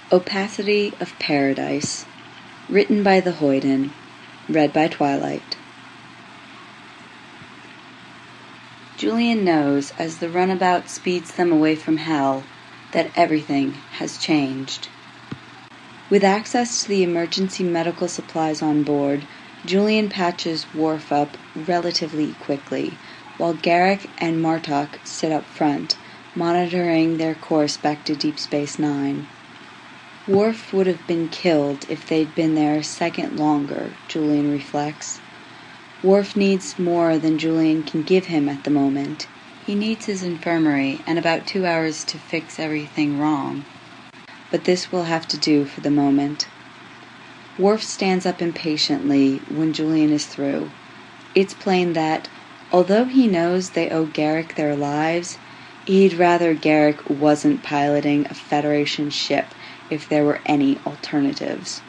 Opacity of Paradise, written by the Hoyden, read by Twilight. Julian knows, as the runabout speeds them away from hell, that everything has changed. With access to the emergency medical supplies on board, Julian patches Worf up relatively quickly, while Garak and Martok sit up front, monitoring their course back to Deep Space Nine. Worf would have been killed if they'd been there a second longer, Julian reflects. Worf needs more than Julian can give him at the moment. He needs his infirmary and about 2 hours to fix everything wrong. But this will have to do for the moment. Worf stands up impatiently when Julian is through. It's plain that, although he knows they owe Garak their lives, he'd rather Garak wasn't piloting a Federation ship if there were any alternatives.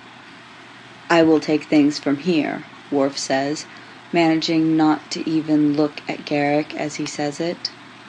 "I will take things from here," Worf says, managing not to even look at Garak as he says it.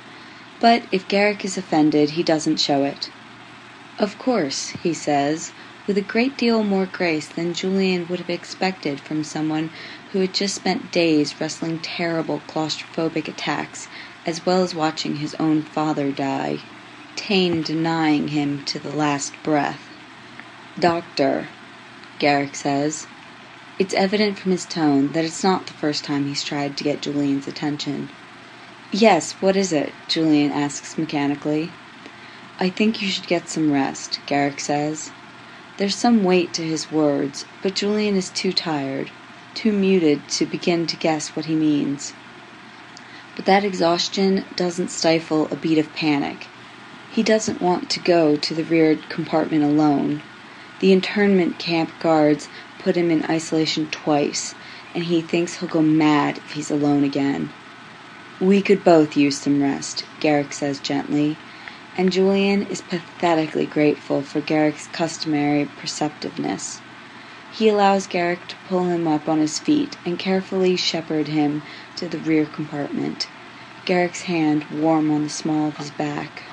But if Garak is offended, he doesn't show it. "Of course," he says, with a great deal more grace than Julian would have expected from someone who had just spent days wrestling terrible claustrophobic attacks, as well as watching his own father die, Tane denying him to the last breath. "Doctor," Garak says. It's evident from his tone that it's not the first time he's tried to get Julian's attention. "Yes, what is it?" Julian asks mechanically. "I think you should get some rest," Garak says. There's some weight to his words, but Julian is too tired, too muted to begin to guess what he means. But that exhaustion doesn't stifle a beat of panic. He doesn't want to go to the rear compartment alone. The internment camp guards put him in isolation twice, and he thinks he'll go mad if he's alone again. "We could both use some rest," Garak says gently, and Julian is pathetically grateful for Garak's customary perceptiveness. He allows Garak to pull him up on his feet and carefully shepherd him to the rear compartment, Garak's hand warm on the small of his back.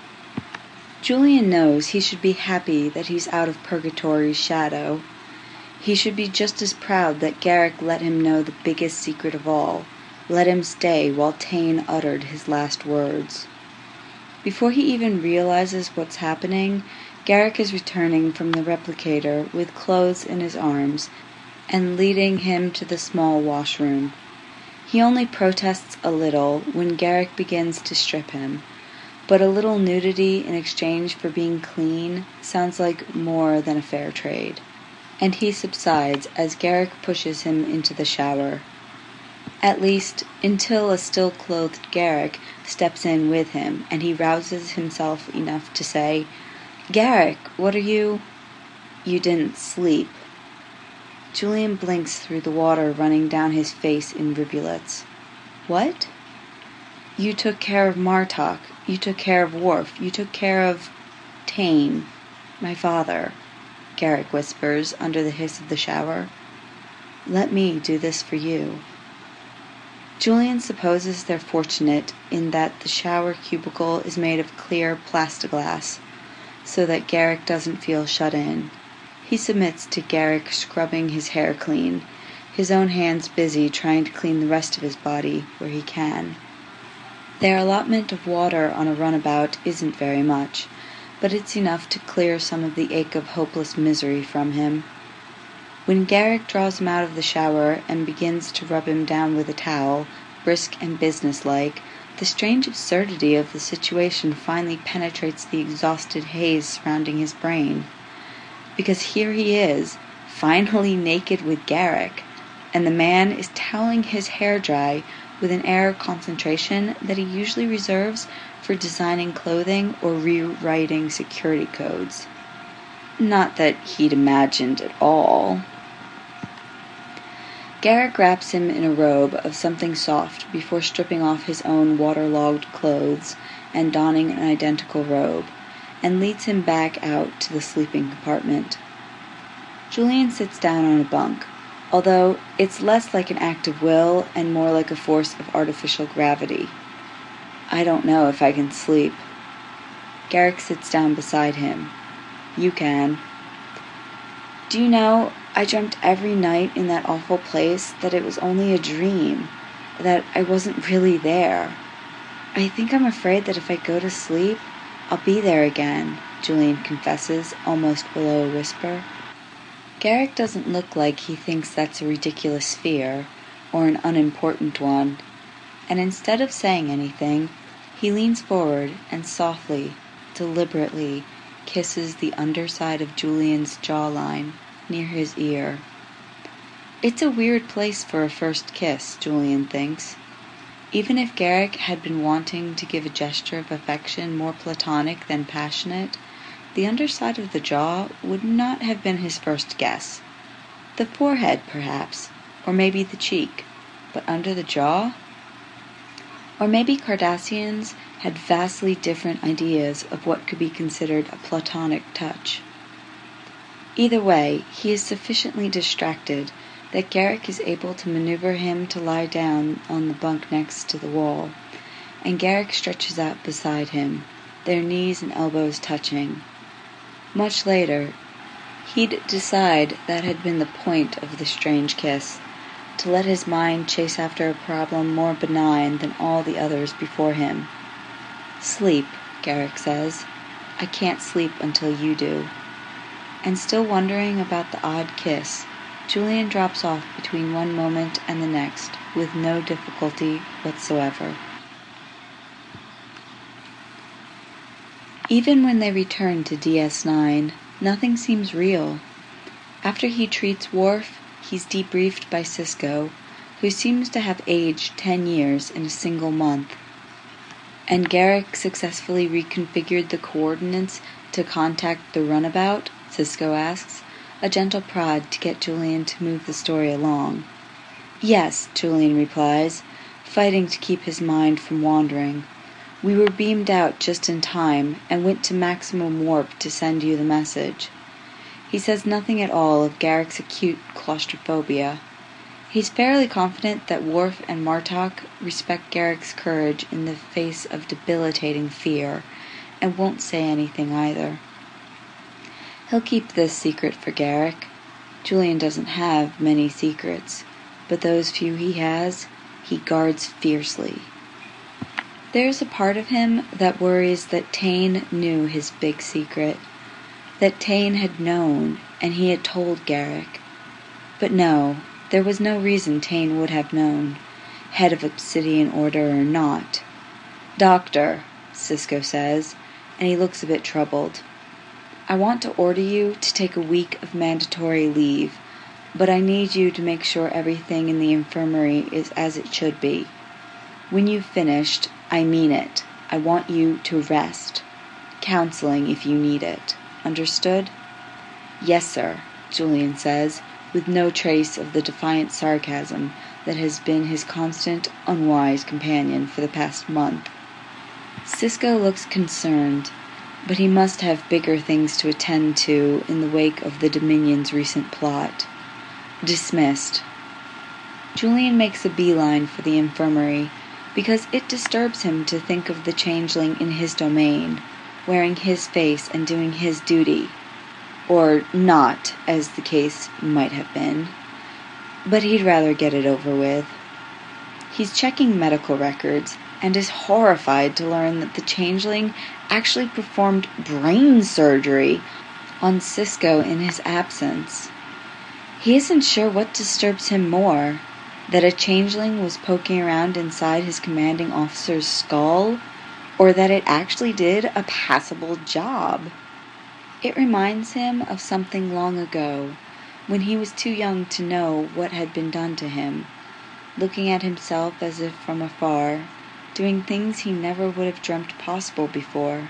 Julian knows he should be happy that he's out of Purgatory's shadow. He should be just as proud that Garak let him know the biggest secret of all, let him stay while Tane uttered his last words. Before he even realizes what's happening, Garak is returning from the replicator with clothes in his arms and leading him to the small washroom. He only protests a little when Garak begins to strip him, but a little nudity in exchange for being clean sounds like more than a fair trade. And he subsides as Garak pushes him into the shower. At least, until a still-clothed Garak steps in with him, and he rouses himself enough to say, "Garak, what are you—" "You didn't sleep." Julian blinks through the water running down his face in rivulets. "What?" "You took care of Martok. You took care of Worf. You took care of Tane, my father," Garak whispers under the hiss of the shower. "Let me do this for you." Julian supposes they're fortunate in that the shower cubicle is made of clear plastiglass, so that Garak doesn't feel shut in. He submits to Garak scrubbing his hair clean, his own hands busy trying to clean the rest of his body where he can. Their allotment of water on a runabout isn't very much, but it's enough to clear some of the ache of hopeless misery from him. When Garak draws him out of the shower and begins to rub him down with a towel, brisk and businesslike, the strange absurdity of the situation finally penetrates the exhausted haze surrounding his brain. Because here he is, finally naked with Garak, and the man is toweling his hair dry with an air of concentration that he usually reserves for designing clothing or rewriting security codes. Not that he'd imagined at all. Garak wraps him in a robe of something soft before stripping off his own waterlogged clothes and donning an identical robe, and leads him back out to the sleeping compartment. Julian sits down on a bunk, although it's less like an act of will and more like a force of artificial gravity. "I don't know if I can sleep." Garak sits down beside him. You can. Do you know, I dreamt every night in that awful place that it was only a dream, that I wasn't really there. I think I'm afraid that if I go to sleep, I'll be there again, Julian confesses, almost below a whisper. Garrick doesn't look like he thinks that's a ridiculous fear, or an unimportant one, and instead of saying anything, he leans forward and softly, deliberately, kisses the underside of Julian's jawline, near his ear. It's a weird place for a first kiss, Julian thinks. Even if Garrick had been wanting to give a gesture of affection more platonic than passionate, the underside of the jaw would not have been his first guess. The forehead, perhaps, or maybe the cheek, but under the jaw? Or maybe Cardassians had vastly different ideas of what could be considered a platonic touch. Either way, he is sufficiently distracted that Garrick is able to maneuver him to lie down on the bunk next to the wall, and Garrick stretches out beside him, their knees and elbows touching. Much later, he'd decide that had been the point of the strange kiss, to let his mind chase after a problem more benign than all the others before him. Sleep, Garrick says. I can't sleep until you do. And still wondering about the odd kiss, Julian drops off between one moment and the next with no difficulty whatsoever. Even when they return to DS9, nothing seems real. After he treats Worf, he's debriefed by Sisko, who seems to have aged 10 years in a single month. And Garrick successfully reconfigured the coordinates to contact the runabout, Sisko asks, a gentle prod to get Julian to move the story along. Yes, Julian replies, fighting to keep his mind from wandering. We were beamed out just in time and went to maximum warp to send you the message. He says nothing at all of Garrick's acute claustrophobia. He's fairly confident that Worf and Martok respect Garrick's courage in the face of debilitating fear, and won't say anything either. He'll keep this secret for Garrick. Julian doesn't have many secrets, but those few he has, he guards fiercely. There's a part of him that worries that Tane knew his big secret, that Tane had known and he had told Garrick. But no, there was no reason Tane would have known, head of Obsidian Order or not. Doctor, Sisko says, and he looks a bit troubled. I want to order you to take a week of mandatory leave, but I need you to make sure everything in the infirmary is as it should be. When you've finished, I mean it. I want you to rest. Counseling if you need it. Understood? Yes, sir, Julian says, with no trace of the defiant sarcasm that has been his constant, unwise companion for the past month. Sisko looks concerned, but he must have bigger things to attend to in the wake of the Dominion's recent plot. Dismissed. Julian makes a beeline for the infirmary, because it disturbs him to think of the changeling in his domain, wearing his face and doing his duty. Or not, as the case might have been. But he'd rather get it over with. He's checking medical records, and is horrified to learn that the changeling actually performed brain surgery on Sisko in his absence. He isn't sure what disturbs him more, that a changeling was poking around inside his commanding officer's skull, or that it actually did a passable job. It reminds him of something long ago, when he was too young to know what had been done to him, looking at himself as if from afar, doing things he never would have dreamt possible before.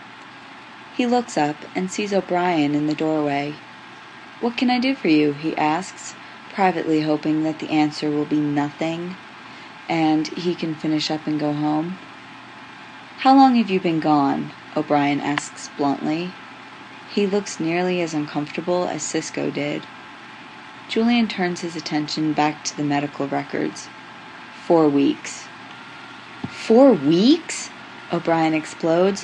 He looks up and sees O'Brien in the doorway. "What can I do for you?" he asks, privately hoping that the answer will be nothing, and he can finish up and go home. "How long have you been gone?" O'Brien asks bluntly. He looks nearly as uncomfortable as Sisko did. Julian turns his attention back to the medical records. 4 weeks. 4 weeks? O'Brien explodes.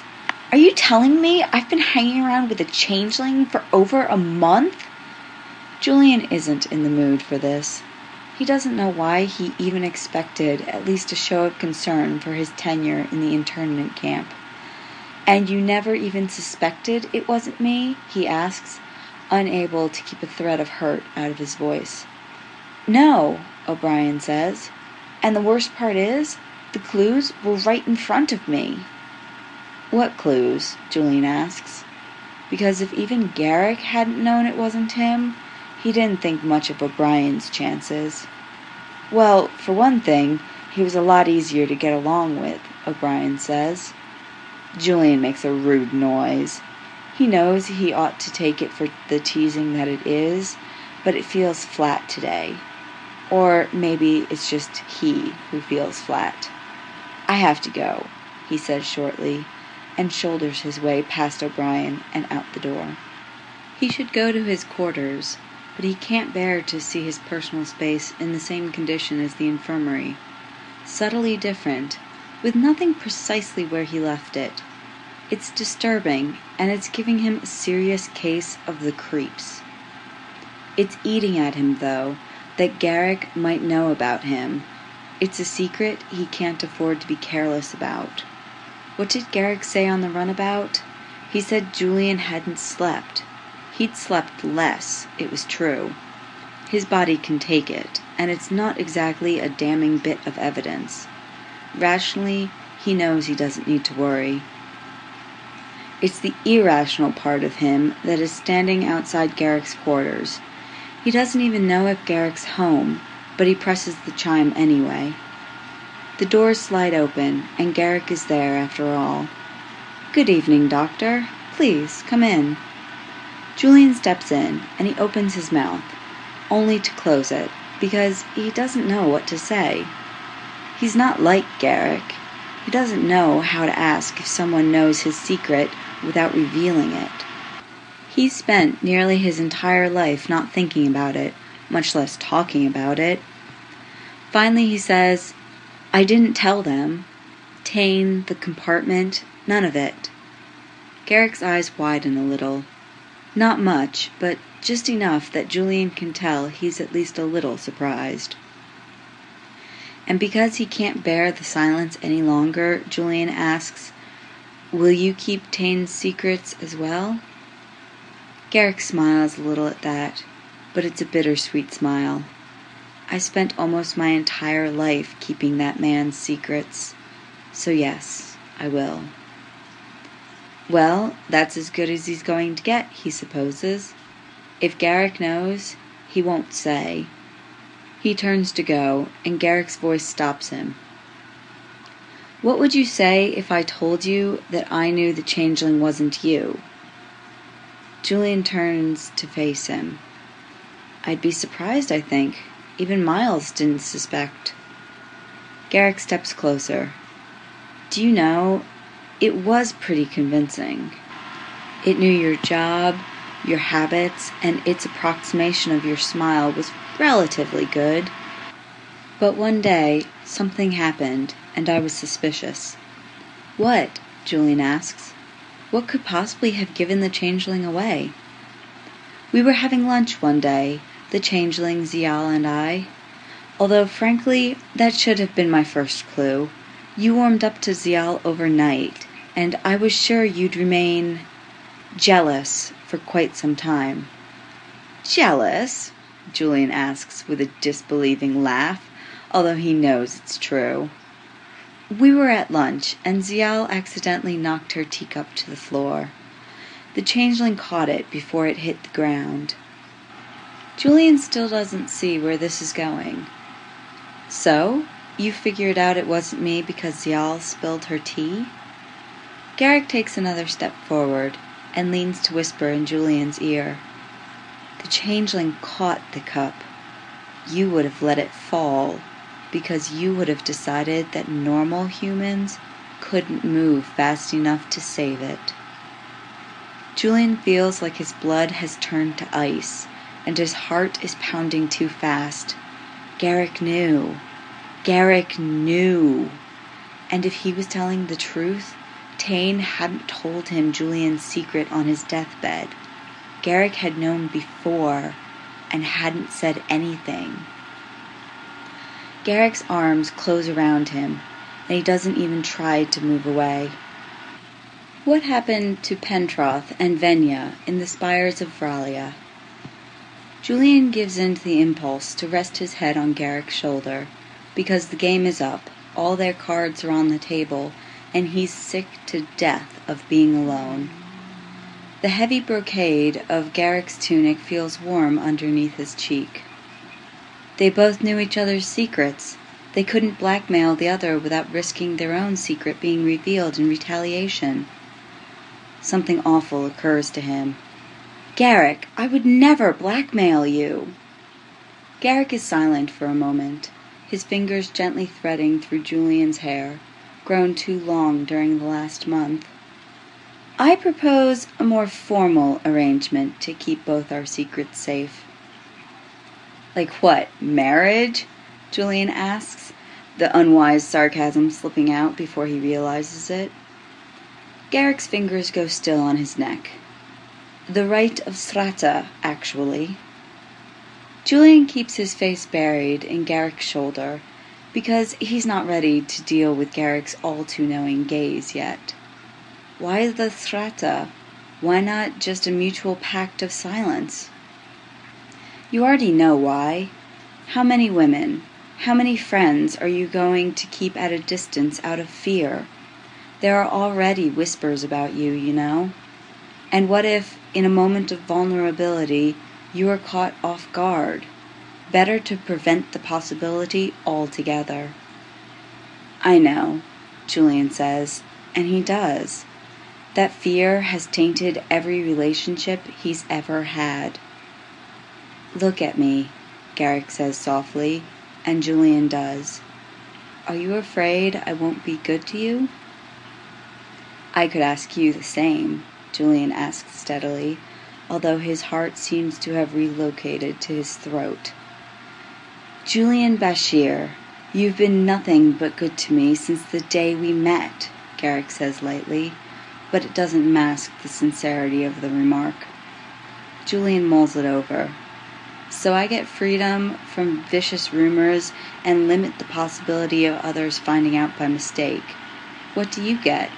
Are you telling me I've been hanging around with a changeling for over a month? Julian isn't in the mood for this. He doesn't know why he even expected at least a show of concern for his tenure in the internment camp. And you never even suspected it wasn't me? He asks, unable to keep a thread of hurt out of his voice. No, O'Brien says. And the worst part is, the clues were right in front of me. What clues? Julian asks. Because if even Garrick hadn't known it wasn't him, he didn't think much of O'Brien's chances. Well, for one thing, he was a lot easier to get along with, O'Brien says. Julian makes a rude noise. He knows he ought to take it for the teasing that it is, but it feels flat today. Or maybe it's just he who feels flat. I have to go, he says shortly, and shoulders his way past O'Brien and out the door. He should go to his quarters, but he can't bear to see his personal space in the same condition as the infirmary. Subtly different, with nothing precisely where he left it. It's disturbing, and it's giving him a serious case of the creeps. It's eating at him, though, that Garrick might know about him. It's a secret he can't afford to be careless about. What did Garrick say on the runabout? He said Julian hadn't slept. He'd slept less, it was true. His body can take it, and it's not exactly a damning bit of evidence. Rationally, he knows he doesn't need to worry. It's the irrational part of him that is standing outside Garrick's quarters. He doesn't even know if Garrick's home, but he presses the chime anyway. The doors slide open, and Garrick is there after all. Good evening, Doctor. Please, come in. Julian steps in, and he opens his mouth, only to close it, because he doesn't know what to say. He's not like Garrick. He doesn't know how to ask if someone knows his secret without revealing it. He's spent nearly his entire life not thinking about it, much less talking about it. Finally he says, I didn't tell them. Tane, the compartment, none of it. Garrick's eyes widen a little. Not much, but just enough that Julian can tell he's at least a little surprised. And because he can't bear the silence any longer, Julian asks, Will you keep Tane's secrets as well? Garrick smiles a little at that, but it's a bittersweet smile. I spent almost my entire life keeping that man's secrets, so yes, I will. Well, that's as good as he's going to get, he supposes. If Garrick knows, he won't say. He turns to go, and Garrick's voice stops him. What would you say if I told you that I knew the changeling wasn't you? Julian turns to face him. I'd be surprised, I think. Even Miles didn't suspect. Garrick steps closer. Do you know, it was pretty convincing. It knew your job, your habits, and its approximation of your smile was relatively good. But one day, something happened, and I was suspicious. What? Julian asks. What could possibly have given the changeling away? We were having lunch one day, the changeling, Zial, and I. Although, frankly, that should have been my first clue. You warmed up to Zial overnight, and I was sure you'd remain jealous for quite some time. Jealous? Julian asks with a disbelieving laugh, although he knows it's true. We were at lunch, and Zial accidentally knocked her teacup to the floor. The changeling caught it before it hit the ground. Julian still doesn't see where this is going. So, you figured out it wasn't me because Zial spilled her tea? Garrick takes another step forward and leans to whisper in Julian's ear. The changeling caught the cup. You would have let it fall because you would have decided that normal humans couldn't move fast enough to save it. Julian feels like his blood has turned to ice and his heart is pounding too fast. Garrick knew. Garrick knew. And if he was telling the truth, Taine hadn't told him Julian's secret on his deathbed, Garrick had known before and hadn't said anything. Garrick's arms close around him, and he doesn't even try to move away. What happened to Pentroth and Venya in the spires of Vralia? Julian gives in to the impulse to rest his head on Garrick's shoulder, because the game is up, all their cards are on the table, and he's sick to death of being alone. The heavy brocade of Garrick's tunic feels warm underneath his cheek. They both knew each other's secrets. They couldn't blackmail the other without risking their own secret being revealed in retaliation. Something awful occurs to him. "Garrick, I would never blackmail you!" Garrick is silent for a moment, his fingers gently threading through Julian's hair, grown too long during the last month. "I propose a more formal arrangement to keep both our secrets safe." "Like what, marriage?" Julian asks, the unwise sarcasm slipping out before he realizes it. Garrick's fingers go still on his neck. "The right of Srata, actually." Julian keeps his face buried in Garrick's shoulder, because he's not ready to deal with Garrick's all-too-knowing gaze yet. Why the Srata? Why not just a mutual pact of silence? You already know why. How many women, how many friends are you going to keep at a distance out of fear? There are already whispers about you, you know. And what if, in a moment of vulnerability, you are caught off guard? Better to prevent the possibility altogether. "I know," Julian says, and he does. That fear has tainted every relationship he's ever had. "Look at me," Garrick says softly, and Julian does. "Are you afraid I won't be good to you?" "I could ask you the same," Julian asks steadily, although his heart seems to have relocated to his throat. "Julian Bashir, you've been nothing but good to me since the day we met," Garrick says lightly, but it doesn't mask the sincerity of the remark. Julian mulls it over. "So I get freedom from vicious rumors and limit the possibility of others finding out by mistake. What do you get?"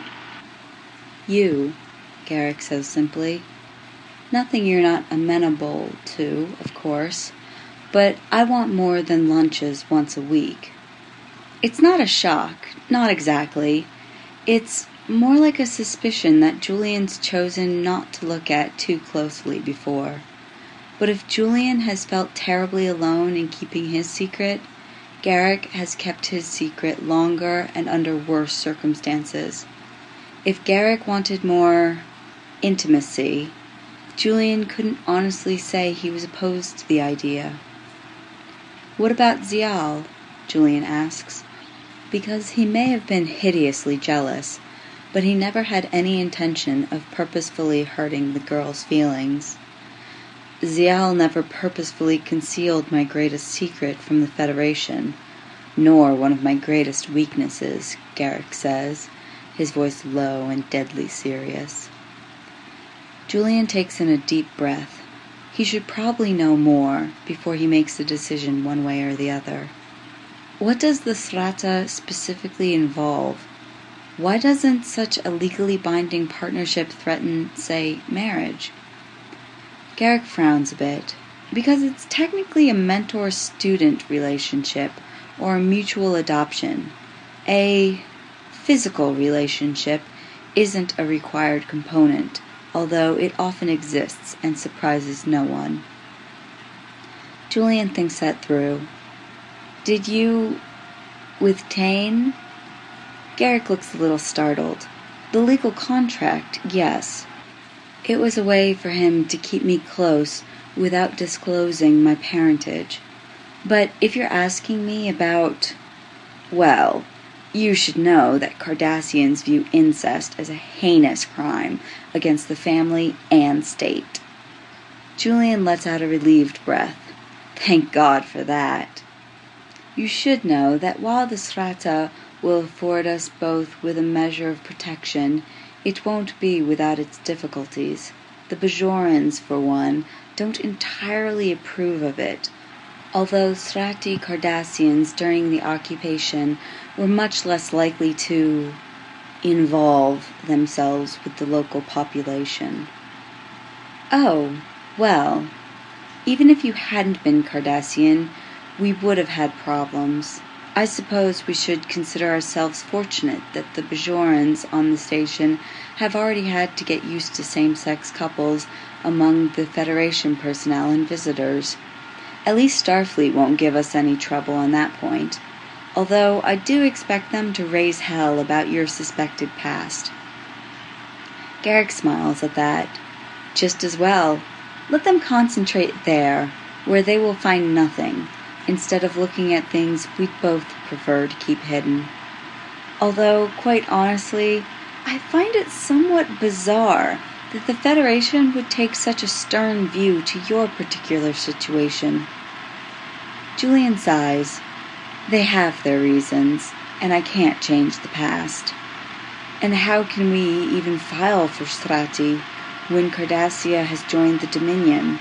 "You," Garrick says simply. "Nothing you're not amenable to, of course, but I want more than lunches once a week." It's not a shock, not exactly. It's more like a suspicion that Julian's chosen not to look at too closely before. But if Julian has felt terribly alone in keeping his secret, Garrick has kept his secret longer and under worse circumstances. If Garrick wanted more intimacy, Julian couldn't honestly say he was opposed to the idea. "What about Zial?" Julian asks, because he may have been hideously jealous, but he never had any intention of purposefully hurting the girl's feelings. "Zial never purposefully concealed my greatest secret from the Federation, nor one of my greatest weaknesses," Garrick says, his voice low and deadly serious. Julian takes in a deep breath. He should probably know more before he makes a decision one way or the other. What does the Srata specifically involve? Why doesn't such a legally binding partnership threaten, say, marriage? Garrick frowns a bit, because it's technically a mentor-student relationship or a mutual adoption. A physical relationship isn't a required component, although it often exists and surprises no one. Julian thinks that through. "Did you... with Taine?" Garrick looks a little startled. "The legal contract, yes. It was a way for him to keep me close without disclosing my parentage. But if you're asking me about... well, you should know that Cardassians view incest as a heinous crime against the family and state." Julian lets out a relieved breath. Thank God for that. "You should know that while the Srata will afford us both with a measure of protection, it won't be without its difficulties. The Bajorans, for one, don't entirely approve of it, although Srati Cardassians during the occupation were much less likely to involve themselves with the local population. Oh, well, even if you hadn't been Cardassian, we would have had problems. I suppose we should consider ourselves fortunate that the Bajorans on the station have already had to get used to same-sex couples among the Federation personnel and visitors. At least Starfleet won't give us any trouble on that point, although I do expect them to raise hell about your suspected past. Garak smiles at that. Just as well. Let them concentrate there, where they will find nothing, instead of looking at things we'd both prefer to keep hidden. Although, quite honestly, I find it somewhat bizarre that the Federation would take such a stern view to your particular situation. Julian sighs. They have their reasons, and I can't change the past. And how can we even file for Srati when Cardassia has joined the Dominion?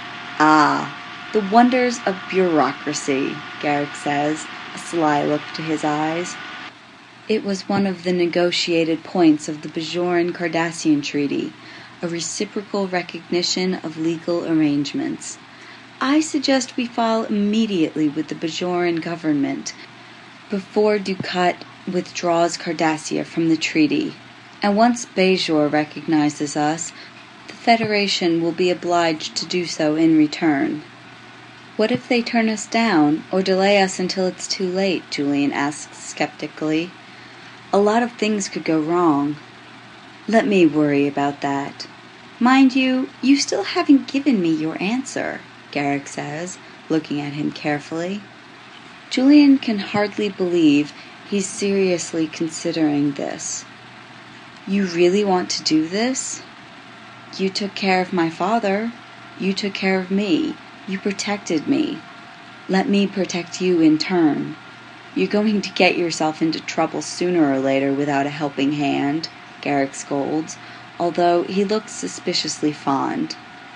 Ah, the wonders of bureaucracy, Garak says, a sly look to his eyes. It was one of the negotiated points of the Bajoran-Cardassian Treaty, a reciprocal recognition of legal arrangements. I suggest we file immediately with the Bajoran government before Dukat withdraws Cardassia from the treaty, and once Bajor recognizes us, the Federation will be obliged to do so in return. What if they turn us down, or delay us until it's too late? Julian asks skeptically. A lot of things could go wrong. Let me worry about that. Mind you, you still haven't given me your answer, Garak says, looking at him carefully. Julian can hardly believe he's seriously considering this. You really want to do this? You took care of my father. You took care of me. You protected me. Let me protect you in turn. You're going to get yourself into trouble sooner or later without a helping hand, Garak scolds, although he looks suspiciously fond.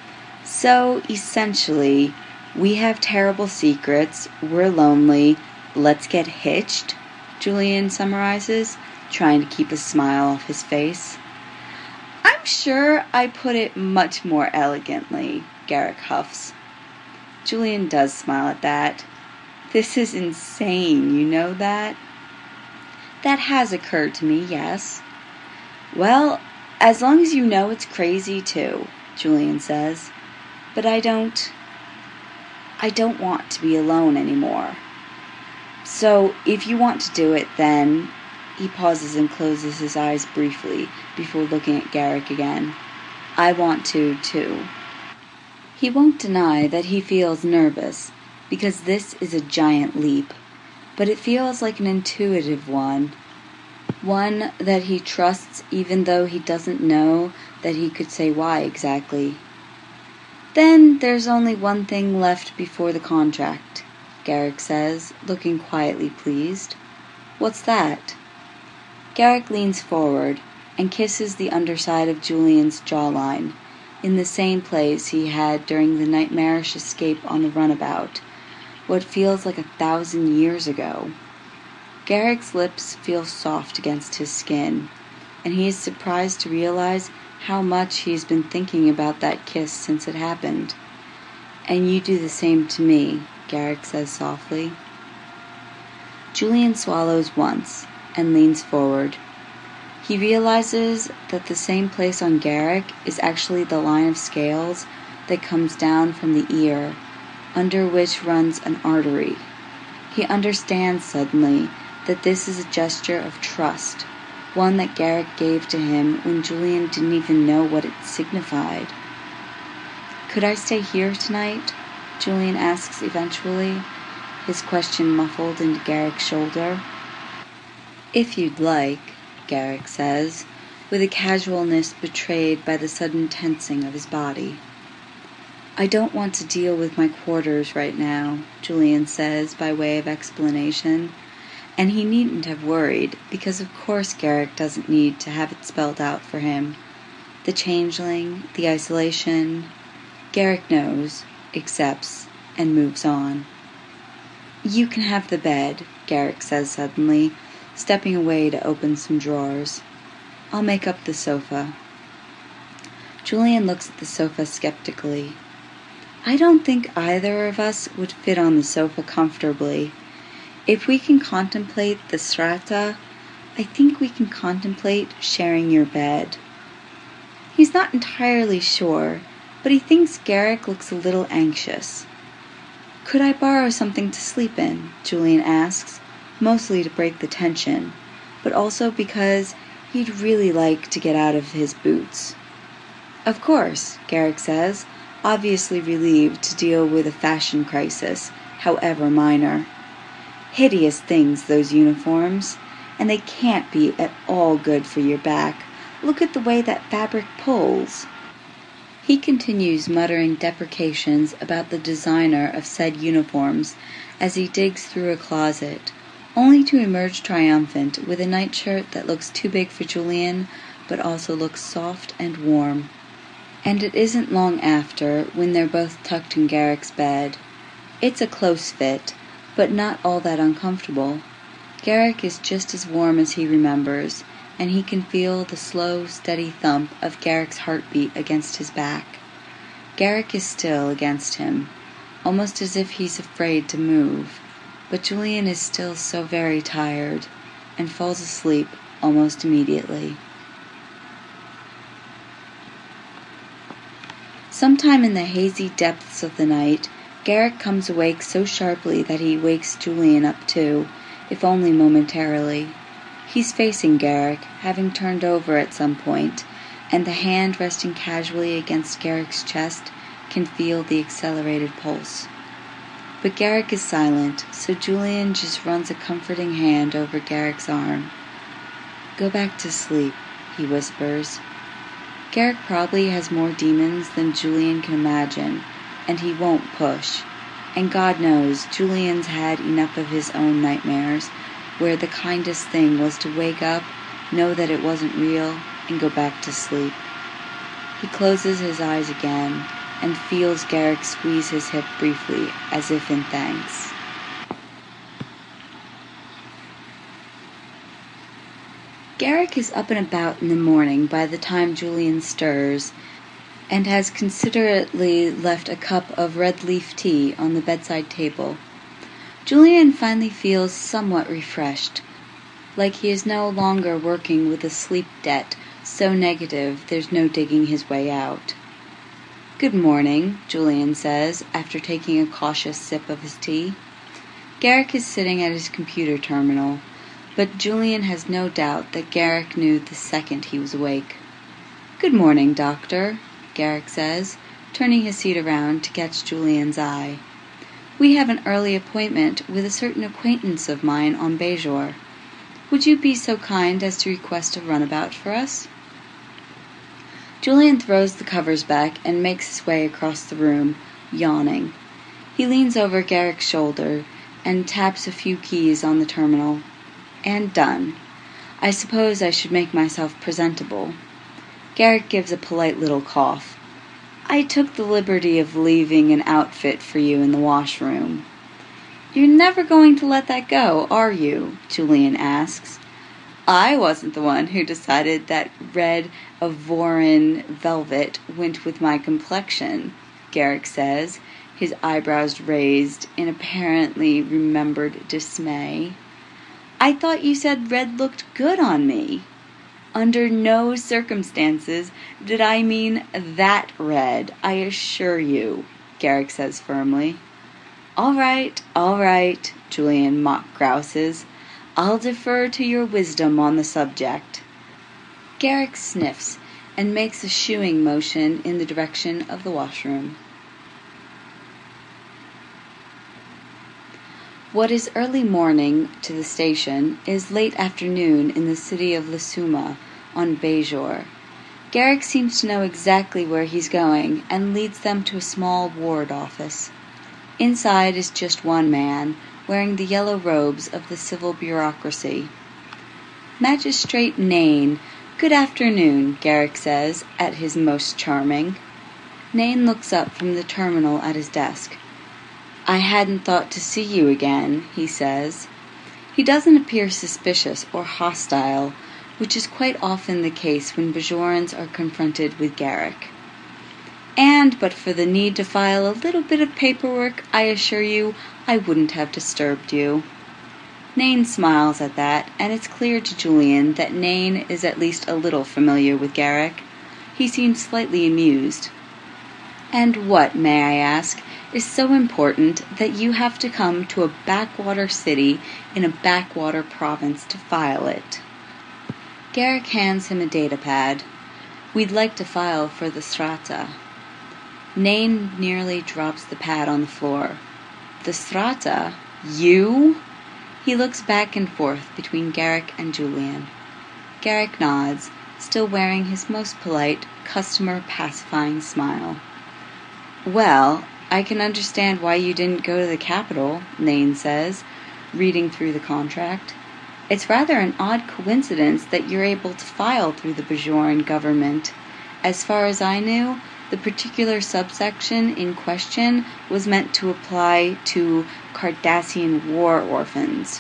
So, essentially, we have terrible secrets, we're lonely, let's get hitched, Julian summarizes, trying to keep a smile off his face. I'm sure I put it much more elegantly, Garak huffs. Julian does smile at that. This is insane, you know that? That has occurred to me, yes. Well, as long as you know it's crazy too, Julian says. But I don't want to be alone anymore. So, if you want to do it, then... He pauses and closes his eyes briefly before looking at Garak again. I want to, too. He won't deny that he feels nervous, because this is a giant leap, but it feels like an intuitive one that he trusts even though he doesn't know that he could say why exactly. Then there's only one thing left before the contract, Garak says, looking quietly pleased. What's that? Garak leans forward and kisses the underside of Julian's jawline, in the same place he had during the nightmarish escape on the runabout, what feels like 1,000 years ago. Garak's lips feel soft against his skin, and he is surprised to realize how much he's been thinking about that kiss since it happened. And you do the same to me, Garak says softly. Julian swallows once and leans forward. He realizes that the same place on Garak is actually the line of scales that comes down from the ear, under which runs an artery. He understands suddenly that this is a gesture of trust, one that Garak gave to him when Julian didn't even know what it signified. Could I stay here tonight? Julian asks eventually, his question muffled into Garak's shoulder. If you'd like, Garak says, with a casualness betrayed by the sudden tensing of his body. I don't want to deal with my quarters right now, Julian says by way of explanation, And he needn't have worried, because of course Garrick doesn't need to have it spelled out for him. The changeling, the isolation. Garrick knows, accepts, and moves on. "You can have the bed," Garrick says suddenly, stepping away to open some drawers. "I'll make up the sofa." Julian looks at the sofa skeptically. "I don't think either of us would fit on the sofa comfortably. If we can contemplate the Srata, I think we can contemplate sharing your bed." He's not entirely sure, but he thinks Garrick looks a little anxious. "Could I borrow something to sleep in?" Julian asks, mostly to break the tension, but also because he'd really like to get out of his boots. "Of course," Garrick says, obviously relieved to deal with a fashion crisis, however minor. Hideous things, those uniforms, and they can't be at all good for your back. Look at the way that fabric pulls. He continues muttering deprecations about the designer of said uniforms as he digs through a closet, only to emerge triumphant with a nightshirt that looks too big for Julian, but also looks soft and warm. And it isn't long after when they're both tucked in Garrick's bed. It's a close fit, but not all that uncomfortable. Garrick is just as warm as he remembers, and he can feel the slow, steady thump of Garrick's heartbeat against his back. Garrick is still against him, almost as if he's afraid to move, but Julian is still so very tired, and falls asleep almost immediately. Sometime in the hazy depths of the night, Garrick comes awake so sharply that he wakes Julian up too, if only momentarily. He's facing Garrick, having turned over at some point, and the hand resting casually against Garrick's chest can feel the accelerated pulse. But Garrick is silent, so Julian just runs a comforting hand over Garrick's arm. "Go back to sleep," he whispers. Garrick probably has more demons than Julian can imagine, and he won't push. And God knows, Julian's had enough of his own nightmares, where the kindest thing was to wake up, know that it wasn't real, and go back to sleep. He closes his eyes again, and feels Garrick squeeze his hip briefly, as if in thanks. Garrick is up and about in the morning by the time Julian stirs, and has considerately left a cup of red leaf tea on the bedside table. Julian finally feels somewhat refreshed, like he is no longer working with a sleep debt so negative there's no digging his way out. "Good morning," Julian says, after taking a cautious sip of his tea. Garrick is sitting at his computer terminal, but Julian has no doubt that Garrick knew the second he was awake. "Good morning, Doctor," Garrick says, turning his seat around to catch Julian's eye. "We have an early appointment with a certain acquaintance of mine on Bajor. Would you be so kind as to request a runabout for us?" Julian throws the covers back and makes his way across the room, yawning. He leans over Garrick's shoulder and taps a few keys on the terminal. And done. I suppose I should make myself presentable. Garrick gives a polite little cough. "I took the liberty of leaving an outfit for you in the washroom." "You're never going to let that go, are you?" Julian asks. "I wasn't the one who decided that red Avoran velvet went with my complexion," Garrick says, his eyebrows raised in apparently remembered dismay. "I thought you said red looked good on me." "Under no circumstances did I mean that red, I assure you," Garrick says firmly. All right, Julian mock grouses. "I'll defer to your wisdom on the subject." Garrick sniffs and makes a shooing motion in the direction of the washroom. What is early morning to the station is late afternoon in the city of Lisuma on Bajor. Garrick seems to know exactly where he's going and leads them to a small ward office. Inside is just one man, wearing the yellow robes of the civil bureaucracy. "Magistrate Nain, good afternoon," Garrick says, at his most charming. Nain looks up from the terminal at his desk. "I hadn't thought to see you again," he says. He doesn't appear suspicious or hostile, which is quite often the case when Bajorans are confronted with Garrick. "And but for the need to file a little bit of paperwork, I assure you I wouldn't have disturbed you." Nain smiles at that, and it's clear to Julian that Nain is at least a little familiar with Garrick. He seems slightly amused. "And what, may I ask, is so important that you have to come to a backwater city in a backwater province to file it?" Garrick hands him a datapad. "We'd like to file for the Strata." Nain nearly drops the pad on the floor. "The Strata? You?" He looks back and forth between Garrick and Julian. Garrick nods, still wearing his most polite, customer-pacifying smile. "Well, I can understand why you didn't go to the capital," Nain says, reading through the contract. "It's rather an odd coincidence that you're able to file through the Bajoran government. As far as I knew, the particular subsection in question was meant to apply to Cardassian war orphans."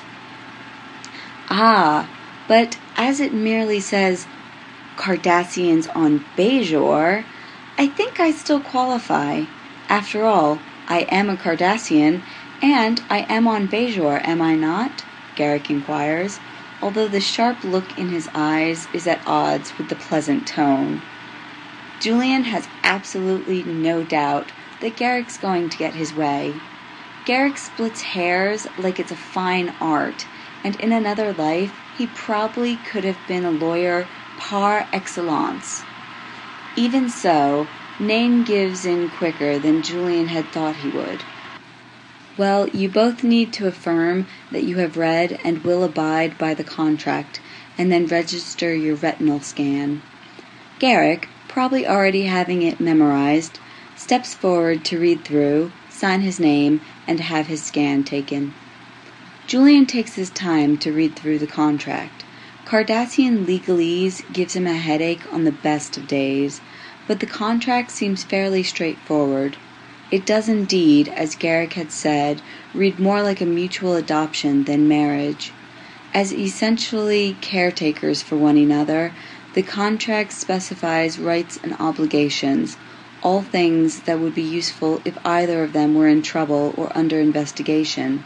"Ah, but as it merely says Cardassians on Bajor, I think I still qualify. After all, I am a Cardassian, and I am on Bajor, am I not?" Garrick inquires, although the sharp look in his eyes is at odds with the pleasant tone. Julian has absolutely no doubt that Garrick's going to get his way. Garrick splits hairs like it's a fine art, and in another life he probably could have been a lawyer par excellence. Even so, Nain gives in quicker than Julian had thought he would. "Well, you both need to affirm that you have read and will abide by the contract, and then register your retinal scan." Garrick, probably already having it memorized, steps forward to read through, sign his name, and have his scan taken. Julian takes his time to read through the contract. Cardassian legalese gives him a headache on the best of days, but the contract seems fairly straightforward. It does indeed, as Garrick had said, read more like a mutual adoption than marriage. As essentially caretakers for one another, the contract specifies rights and obligations, all things that would be useful if either of them were in trouble or under investigation.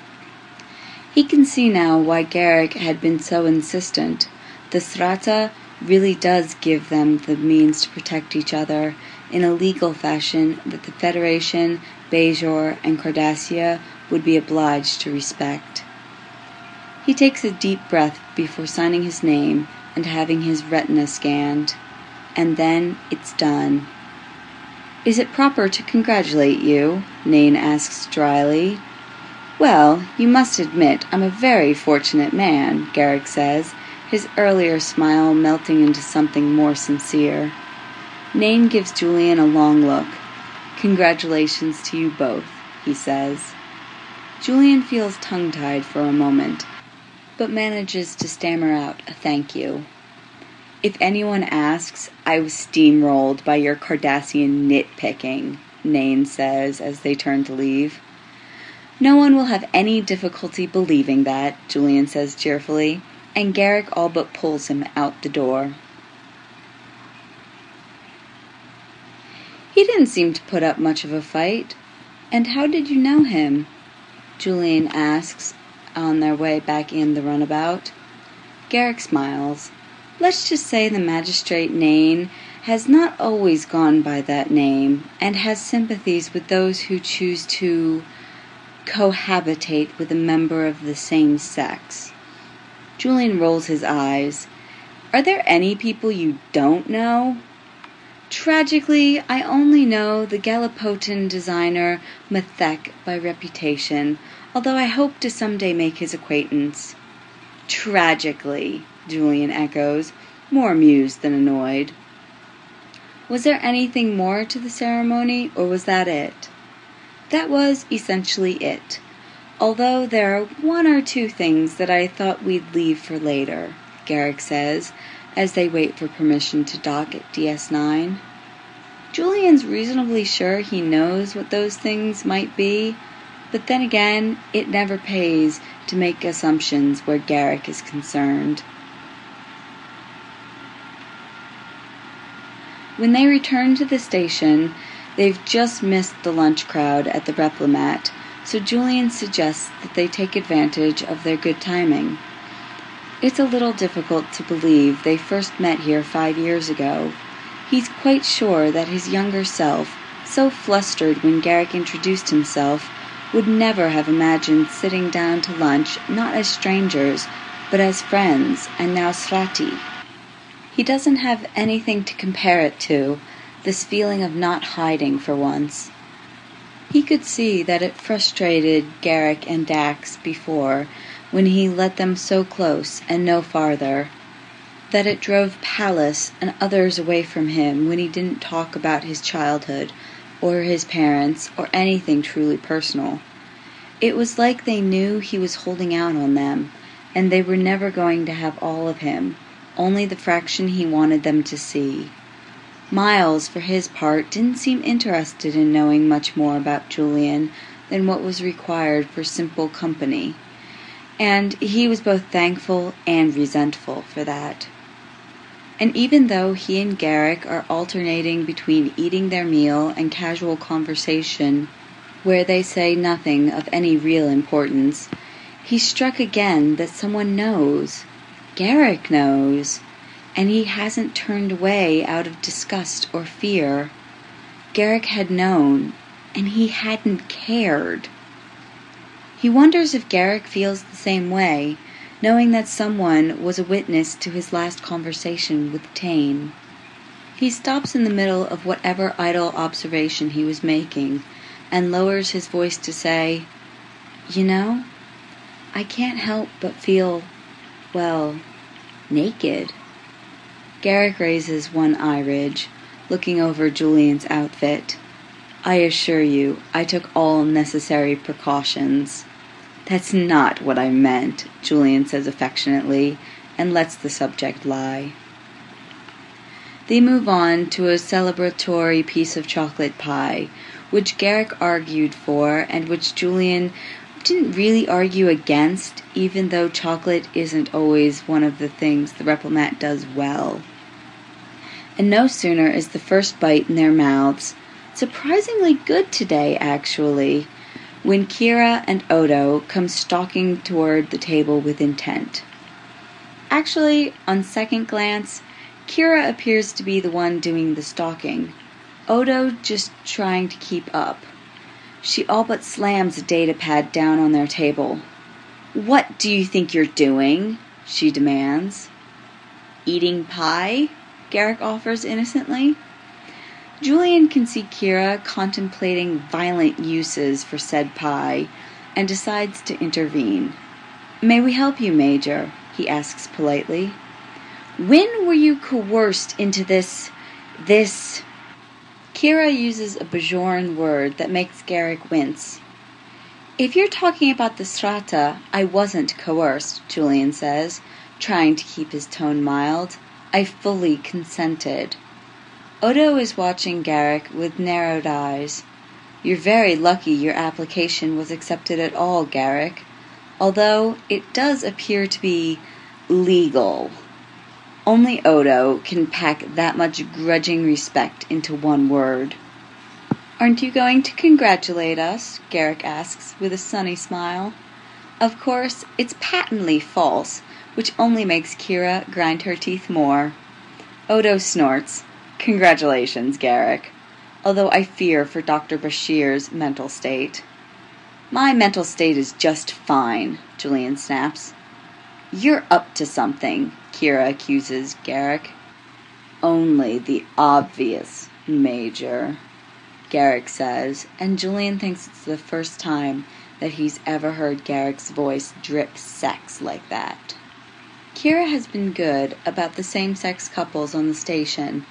He can see now why Garrick had been so insistent. The Strata really does give them the means to protect each other in a legal fashion that the Federation, Bajor, and Cardassia would be obliged to respect. He takes a deep breath before signing his name and having his retina scanned. And then it's done. "Is it proper to congratulate you?" Nain asks dryly. "Well, you must admit I'm a very fortunate man," Garrick says, his earlier smile melting into something more sincere. Nain gives Julian a long look. "Congratulations to you both," he says. Julian feels tongue-tied for a moment, but manages to stammer out a thank you. "If anyone asks, I was steamrolled by your Cardassian nitpicking," Nain says as they turn to leave. "No one will have any difficulty believing that," Julian says cheerfully, and Garrick all but pulls him out the door. "He didn't seem to put up much of a fight. And how did you know him?" Julian asks on their way back in the runabout. Garrick smiles. "Let's just say the magistrate Nain has not always gone by that name, and has sympathies with those who choose to cohabitate with a member of the same sex." Julian rolls his eyes. "Are there any people you don't know?" "Tragically, I only know the Gallipotan designer Methek by reputation, although I hope to someday make his acquaintance." "Tragically," Julian echoes, more amused than annoyed. "Was there anything more to the ceremony, or was that it?" That was essentially it, although there are one or two things that I thought we'd leave for later, Garak says, as they wait for permission to dock at DS9. Julian's reasonably sure he knows what those things might be, but then again, it never pays to make assumptions where Garak is concerned. When they return to the station, they've just missed the lunch crowd at the Replimat, so Julian suggests that they take advantage of their good timing. It's a little difficult to believe they first met here 5 years ago. He's quite sure that his younger self, so flustered when Garak introduced himself, would never have imagined sitting down to lunch not as strangers, but as friends, and now Srati. He doesn't have anything to compare it to, this feeling of not hiding for once. He could see that it frustrated Garak and Dax before, when he let them so close and no farther, that it drove Pallas and others away from him when he didn't talk about his childhood, or his parents, or anything truly personal. It was like they knew he was holding out on them, and they were never going to have all of him, only the fraction he wanted them to see. Miles, for his part, didn't seem interested in knowing much more about Julian than what was required for simple company, and he was both thankful and resentful for that. And even though he and Garak are alternating between eating their meal and casual conversation, where they say nothing of any real importance, he's struck again that someone knows. Garak knows, and he hasn't turned away out of disgust or fear. Garak had known, and he hadn't cared. He wonders if Garak feels the same way, knowing that someone was a witness to his last conversation with Tane. He stops in the middle of whatever idle observation he was making, and lowers his voice to say, "You know, I can't help but feel, well, naked." Garak raises one eye-ridge, looking over Julian's outfit. "I assure you, I took all necessary precautions." "That's not what I meant," Julian says affectionately, and lets the subject lie. They move on to a celebratory piece of chocolate pie, which Garak argued for and which Julian didn't really argue against, even though chocolate isn't always one of the things the Replimat does well. And no sooner is the first bite in their mouths, surprisingly good today actually, when Kira and Odo come stalking toward the table with intent. Actually, on second glance, Kira appears to be the one doing the stalking, Odo just trying to keep up. She all but slams a datapad down on their table. "What do you think you're doing?" she demands. "Eating pie?" Garak offers innocently. Julian can see Kira contemplating violent uses for said pie, and decides to intervene. "May we help you, Major?" he asks politely. "When were you coerced into this... Kira uses a Bajoran word that makes Garak wince. "If you're talking about the Srata, I wasn't coerced," Julian says, trying to keep his tone mild. "I fully consented." Odo is watching Garak with narrowed eyes. "You're very lucky your application was accepted at all, Garak, although it does appear to be legal." Only Odo can pack that much grudging respect into one word. "Aren't you going to congratulate us?" Garak asks with a sunny smile. Of course, it's patently false, which only makes Kira grind her teeth more. Odo snorts. "Congratulations, Garak, although I fear for Dr. Bashir's mental state." "My mental state is just fine," Julian snaps. "You're up to something," Kira accuses Garak. "Only the obvious, Major," Garak says, and Julian thinks it's the first time that he's ever heard Garak's voice drip sex like that. Kira has been good about the same-sex couples on the station,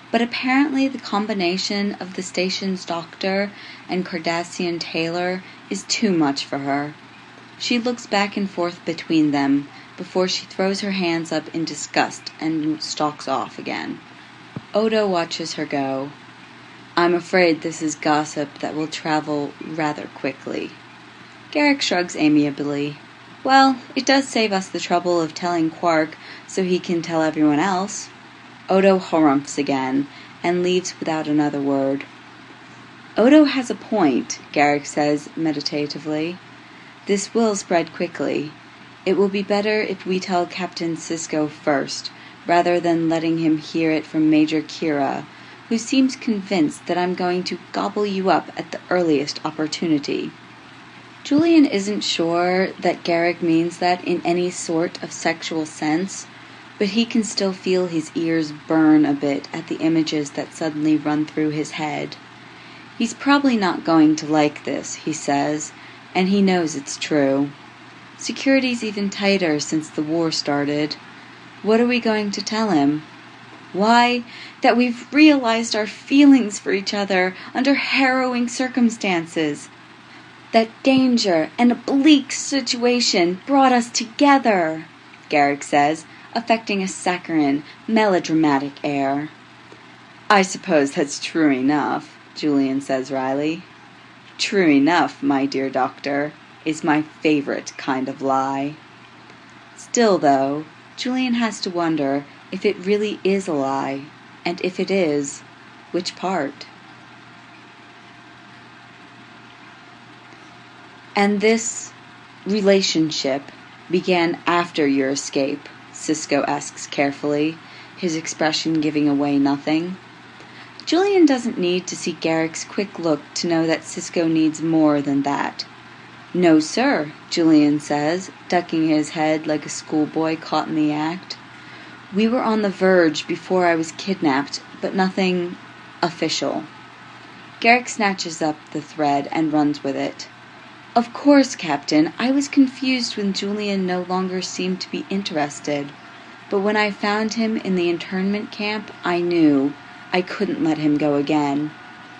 But apparently the combination of the station's doctor and Cardassian tailor is too much for her. She looks back and forth between them before she throws her hands up in disgust and stalks off again. Odo watches her go. I'm afraid this is gossip that will travel rather quickly. Garak shrugs amiably. Well, it does save us the trouble of telling Quark so he can tell everyone else. Odo harumphs again and leaves without another word. Odo has a point, Garak says meditatively. This will spread quickly. It will be better if we tell Captain Sisko first, rather than letting him hear it from Major Kira, who seems convinced that I'm going to gobble you up at the earliest opportunity. Julian isn't sure that Garak means that in any sort of sexual sense, but he can still feel his ears burn a bit at the images that suddenly run through his head. He's probably not going to like this, he says, and he knows it's true. Security's even tighter since the war started. What are we going to tell him? Why, that we've realized our feelings for each other under harrowing circumstances. That danger and a bleak situation brought us together, Garak says, affecting a saccharine, melodramatic air. I suppose that's true enough, Julian says wryly. True enough, my dear doctor, is my favorite kind of lie. Still, though, Julian has to wonder if it really is a lie, and if it is, which part? And this relationship began after your escape, Sisko asks carefully, his expression giving away nothing. Julian doesn't need to see Garak's quick look to know that Sisko needs more than that. No, sir, Julian says, ducking his head like a schoolboy caught in the act. We were on the verge before I was kidnapped, but nothing official. Garak snatches up the thread and runs with it. Of course, Captain, I was confused when Julian no longer seemed to be interested. But when I found him in the internment camp, I knew I couldn't let him go again.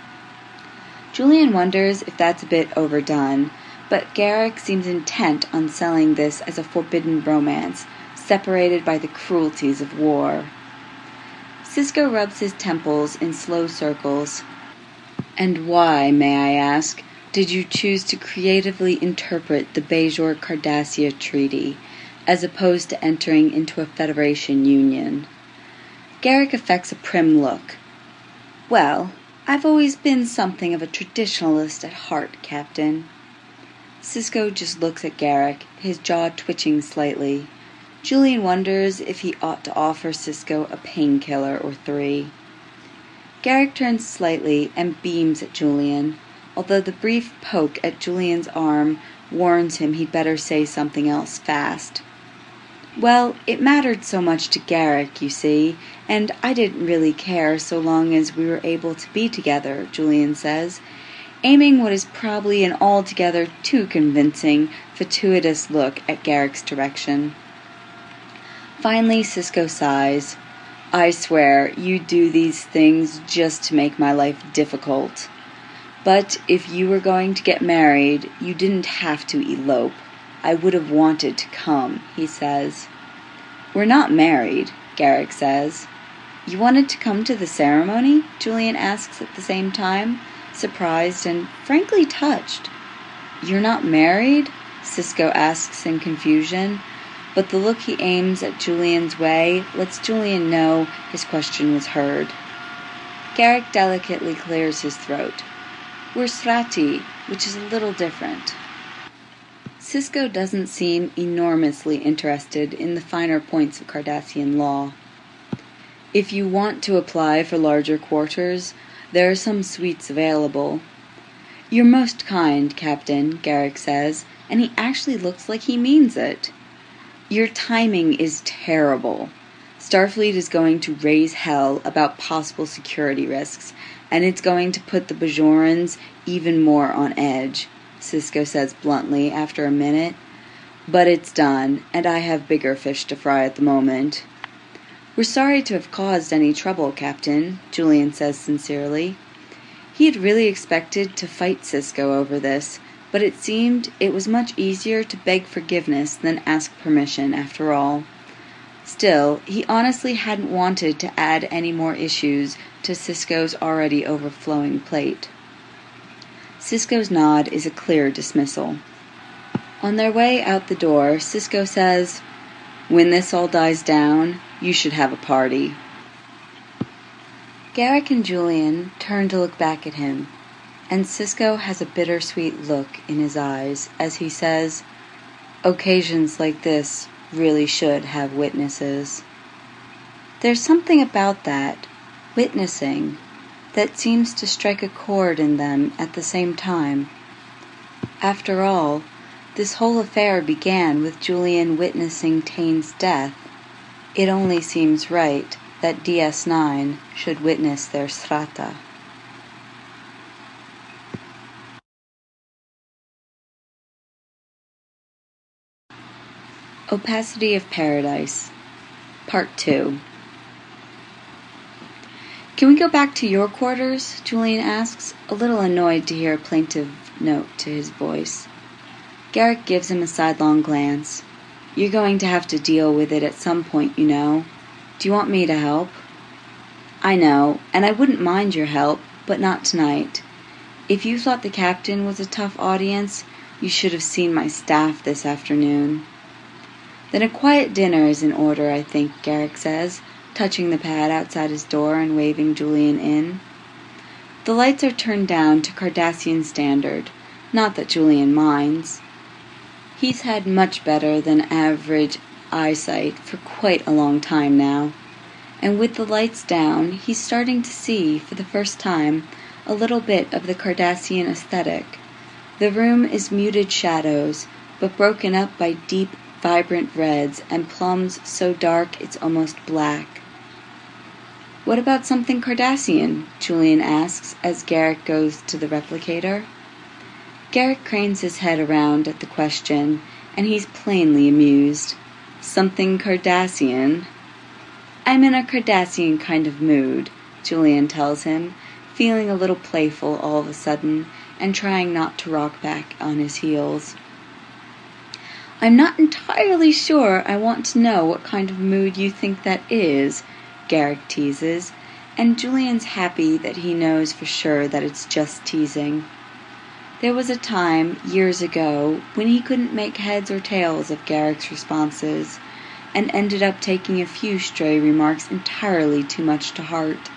Julian wonders if that's a bit overdone, but Garak seems intent on selling this as a forbidden romance, separated by the cruelties of war. Sisko rubs his temples in slow circles. And why, may I ask, did you choose to creatively interpret the Bajor-Cardassia Treaty, as opposed to entering into a Federation union? Garak affects a prim look. Well, I've always been something of a traditionalist at heart, Captain. Sisko just looks at Garak, his jaw twitching slightly. Julian wonders if he ought to offer Sisko a painkiller or 3. Garak turns slightly and beams at Julian, although the brief poke at Julian's arm warns him he'd better say something else fast. Well, it mattered so much to Garak, you see, and I didn't really care so long as we were able to be together, Julian says, aiming what is probably an altogether too convincing, fatuous look at Garak's direction. Finally, Sisko sighs. I swear, you do these things just to make my life difficult. But if you were going to get married, you didn't have to elope. I would have wanted to come, he says. We're not married, Garak says. You wanted to come to the ceremony? Julian asks at the same time, surprised and frankly touched. You're not married? Sisko asks in confusion, but the look he aims at Julian's way lets Julian know his question was heard. Garak delicately clears his throat. We're Srati, which is a little different. Sisko doesn't seem enormously interested in the finer points of Cardassian law. If you want to apply for larger quarters, there are some suites available. You're most kind, Captain, Garak says, and he actually looks like he means it. Your timing is terrible. Starfleet is going to raise hell about possible security risks, and it's going to put the Bajorans even more on edge, Sisko says bluntly after a minute. But it's done, and I have bigger fish to fry at the moment. "We're sorry to have caused any trouble, Captain," Julian says sincerely. He had really expected to fight Sisko over this, but it seemed it was much easier to beg forgiveness than ask permission, after all. Still, he honestly hadn't wanted to add any more issues to Sisko's already overflowing plate. Sisko's nod is a clear dismissal. On their way out the door, Sisko says, "When this all dies down, you should have a party." Garak and Julian turn to look back at him, and Sisko has a bittersweet look in his eyes as he says, "Occasions like this really should have witnesses." There's something about that, witnessing, that seems to strike a chord in them at the same time. After all, this whole affair began with Julian witnessing Tane's death. It only seems right that DS9 should witness their srata. Opacity of Paradise, Part 2. "Can we go back to your quarters?" Julian asks, a little annoyed to hear a plaintive note to his voice. Garak gives him a sidelong glance. "You're going to have to deal with it at some point, you know. Do you want me to help?" "I know, and I wouldn't mind your help, but not tonight. If you thought the captain was a tough audience, you should have seen my staff this afternoon." "Then a quiet dinner is in order, I think," Garak says, touching the pad outside his door and waving Julian in. The lights are turned down to Cardassian standard, not that Julian minds. He's had much better than average eyesight for quite a long time now, and with the lights down, he's starting to see, for the first time, a little bit of the Cardassian aesthetic. The room is muted shadows, but broken up by deep, vibrant reds and plums so dark it's almost black. "What about something Cardassian?" Julian asks as Garak goes to the replicator. Garak cranes his head around at the question, and he's plainly amused. "Something Cardassian?" "I'm in a Cardassian kind of mood," Julian tells him, feeling a little playful all of a sudden, and trying not to rock back on his heels. "I'm not entirely sure I want to know what kind of mood you think that is," Garak teases, and Julian's happy that he knows for sure that it's just teasing. There was a time, years ago, when he couldn't make heads or tails of Garak's responses, and ended up taking a few stray remarks entirely too much to heart.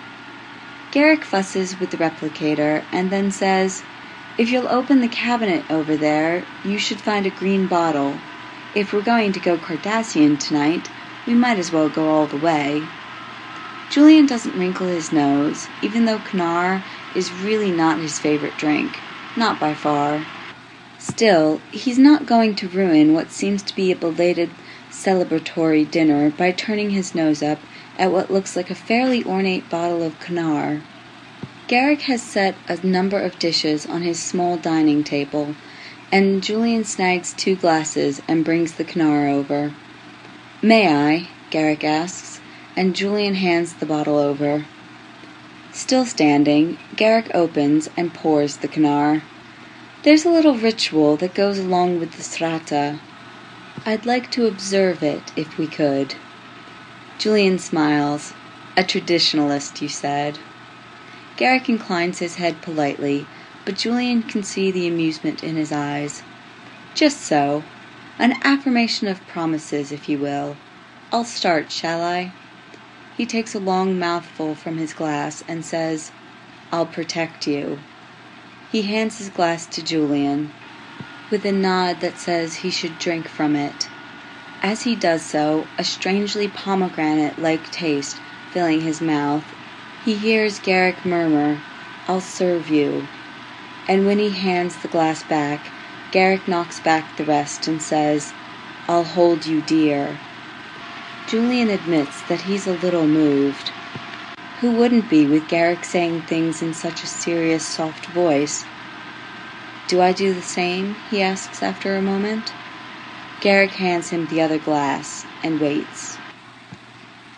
Garak fusses with the replicator and then says, "If you'll open the cabinet over there, you should find a green bottle. If we're going to go Cardassian tonight, we might as well go all the way." Julian doesn't wrinkle his nose, even though Kanar is really not his favorite drink. Not by far. Still, he's not going to ruin what seems to be a belated celebratory dinner by turning his nose up at what looks like a fairly ornate bottle of Kanar. Garak has set a number of dishes on his small dining table, and Julian snags 2 glasses and brings the Kanar over. "May I?" Garak asks, and Julian hands the bottle over. Still standing, Garak opens and pours the Kanar. "There's a little ritual that goes along with the srata. I'd like to observe it, if we could." Julian smiles. "A traditionalist, you said." Garak inclines his head politely, but Julian can see the amusement in his eyes. "Just so. An affirmation of promises, if you will. I'll start, shall I?" He takes a long mouthful from his glass and says, "I'll protect you." He hands his glass to Julian, with a nod that says he should drink from it. As he does so, a strangely pomegranate-like taste filling his mouth, he hears Garak murmur, "I'll serve you." And when he hands the glass back, Garak knocks back the rest and says, "I'll hold you dear." Julian admits that he's a little moved. Who wouldn't be with Garak saying things in such a serious, soft voice? "Do I do the same?" he asks after a moment. Garak hands him the other glass and waits.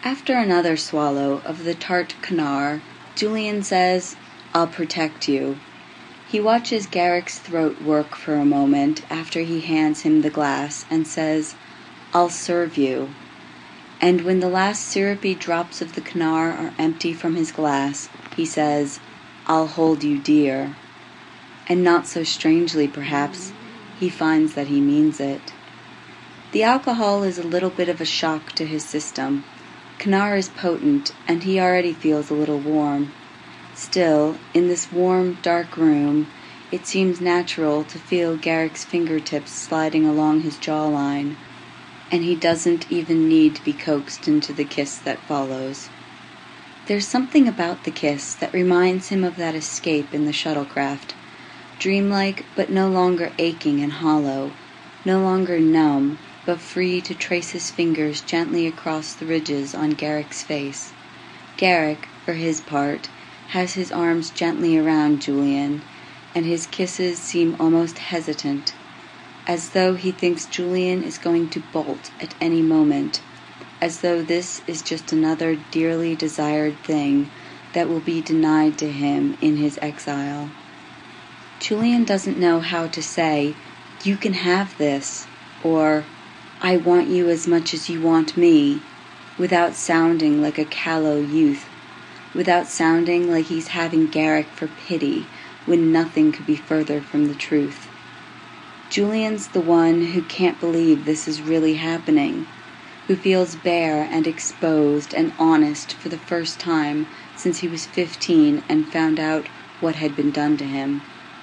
After another swallow of the tart Kanar, Julian says, "I'll protect you." He watches Garrick's throat work for a moment after he hands him the glass and says, "I'll serve you." And when the last syrupy drops of the Kanar are empty from his glass, he says, "I'll hold you dear." And not so strangely, perhaps, he finds that he means it. The alcohol is a little bit of a shock to his system. Kanar is potent, and he already feels a little warm. Still, in this warm, dark room, it seems natural to feel Garrick's fingertips sliding along his jawline, and he doesn't even need to be coaxed into the kiss that follows. There's something about the kiss that reminds him of that escape in the shuttlecraft, dreamlike but no longer aching and hollow, no longer numb, but free to trace his fingers gently across the ridges on Garrick's face. Garrick, for his part, has his arms gently around Julian, and his kisses seem almost hesitant, as though he thinks Julian is going to bolt at any moment, as though this is just another dearly desired thing that will be denied to him in his exile. Julian doesn't know how to say, "You can have this," or "I want you as much as you want me," without sounding like a callow youth, without sounding like he's having Garrick for pity when nothing could be further from the truth. Julian's the one who can't believe this is really happening, who feels bare and exposed and honest for the first time since he was 15 and found out what had been done to him.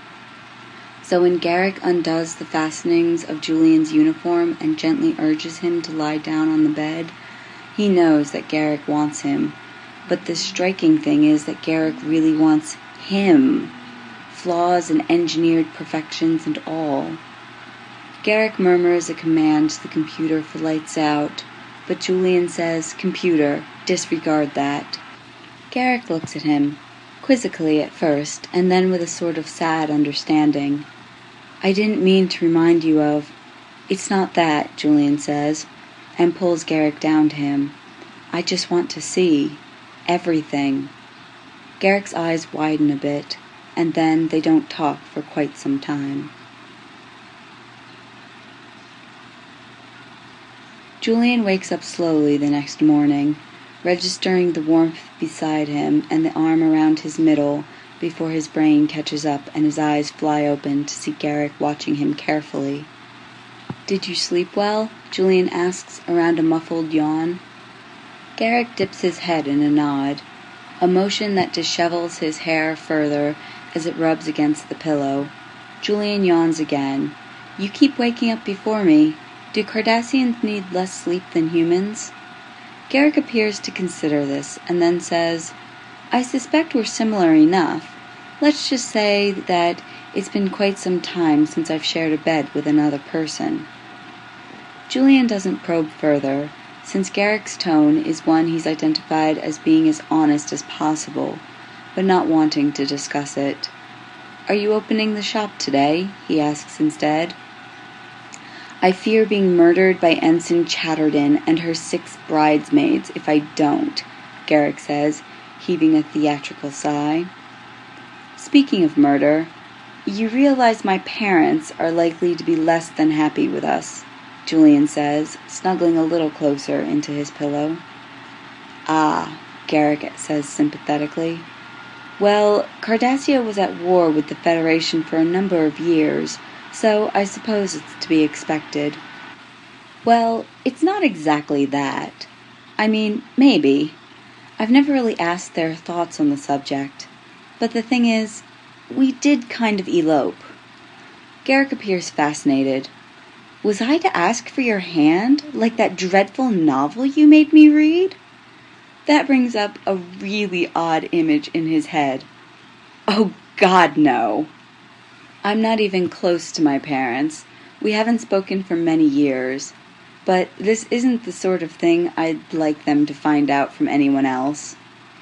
So when Garrick undoes the fastenings of Julian's uniform and gently urges him to lie down on the bed, he knows that Garrick wants him. But the striking thing is that Garrick really wants him, flaws and engineered perfections and all. Garrick murmurs a command to the computer for lights out, but Julian says, "Computer, disregard that." Garrick looks at him, quizzically at first, and then with a sort of sad understanding. "I didn't mean to remind you of—" "It's not that," Julian says, and pulls Garrick down to him. "I just want to see everything." Garrick's eyes widen a bit, and then they don't talk for quite some time. Julian wakes up slowly the next morning, registering the warmth beside him and the arm around his middle before his brain catches up and his eyes fly open to see Garrick watching him carefully. "Did you sleep well?" Julian asks around a muffled yawn. Garrick dips his head in a nod, a motion that dishevels his hair further as it rubs against the pillow. Julian yawns again. "You keep waking up before me. Do Cardassians need less sleep than humans?" Garrick appears to consider this, and then says, "I suspect we're similar enough. Let's just say that it's been quite some time since I've shared a bed with another person." Julian doesn't probe further, since Garrick's tone is one he's identified as being as honest as possible, but not wanting to discuss it. "Are you opening the shop today?" he asks instead. "I fear being murdered by Ensign Chatterton and her 6 bridesmaids if I don't," Garrick says, heaving a theatrical sigh. "Speaking of murder, you realize my parents are likely to be less than happy with us," Julian says, snuggling a little closer into his pillow. "Ah," Garrick says sympathetically. "Well, Cardassia was at war with the Federation for a number of years, so I suppose it's to be expected." "Well, it's not exactly that. I mean, maybe. I've never really asked their thoughts on the subject. But the thing is, we did kind of elope." Garrick appears fascinated. "Was I to ask for your hand, like that dreadful novel you made me read?" That brings up a really odd image in his head. "Oh, God, no. I'm not even close to my parents. We haven't spoken for many years. But this isn't the sort of thing I'd like them to find out from anyone else."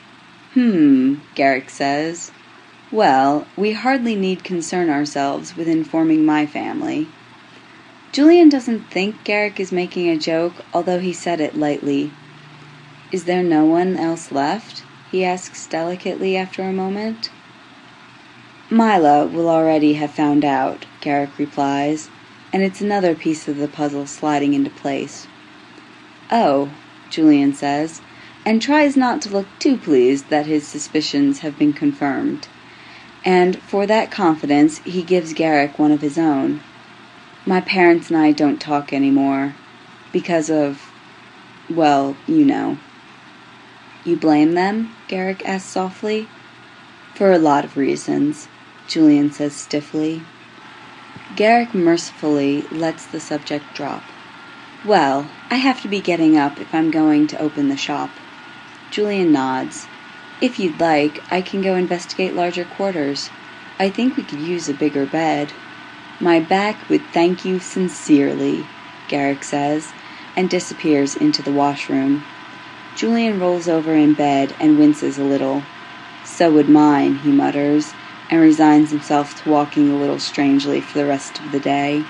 Garrick says. "Well, we hardly need concern ourselves with informing my family." Julian doesn't think Garrick is making a joke, although he said it lightly. Is there no one else left? He asks delicately after a moment. Mila will already have found out, Garrick replies, and it's another piece of the puzzle sliding into place. Oh, Julian says, and tries not to look too pleased that his suspicions have been confirmed. And for that confidence he gives Garrick one of his own. My parents and I don't talk anymore. Because of, well, you know. You blame them? Garrick asks softly. For a lot of reasons, Julian says stiffly. Garrick mercifully lets the subject drop. Well, I have to be getting up if I'm going to open the shop. Julian nods. If you'd like, I can go investigate larger quarters. I think we could use a bigger bed. My back would thank you sincerely, Garrick says, and disappears into the washroom. Julian rolls over in bed and winces a little. So would mine, he mutters, and resigns himself to walking a little strangely for the rest of the day.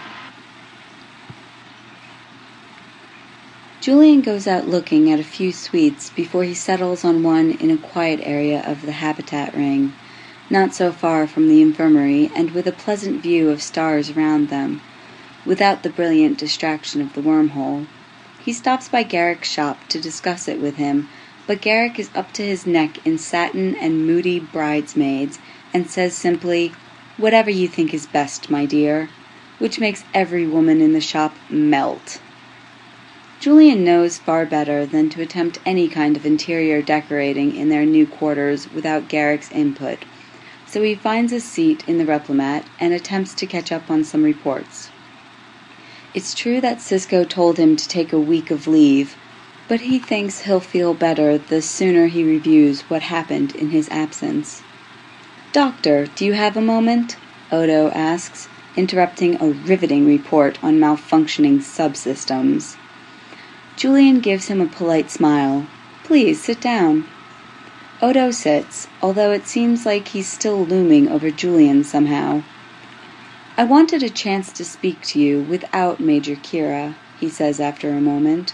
Julian goes out looking at a few suites before he settles on one in a quiet area of the habitat ring, not so far from the infirmary and with a pleasant view of stars around them, without the brilliant distraction of the wormhole. He stops by Garrick's shop to discuss it with him, but Garrick is up to his neck in satin and moody bridesmaids and says simply, "Whatever you think is best, my dear," which makes every woman in the shop melt. Julian knows far better than to attempt any kind of interior decorating in their new quarters without Garrick's input, so he finds a seat in the replimat and attempts to catch up on some reports. It's true that Cisco told him to take a week of leave, but he thinks he'll feel better the sooner he reviews what happened in his absence. "Doctor, do you have a moment?" Odo asks, interrupting a riveting report on malfunctioning subsystems. Julian gives him a polite smile. "Please, sit down." Odo sits, although it seems like he's still looming over Julian somehow. "I wanted a chance to speak to you without Major Kira," he says after a moment.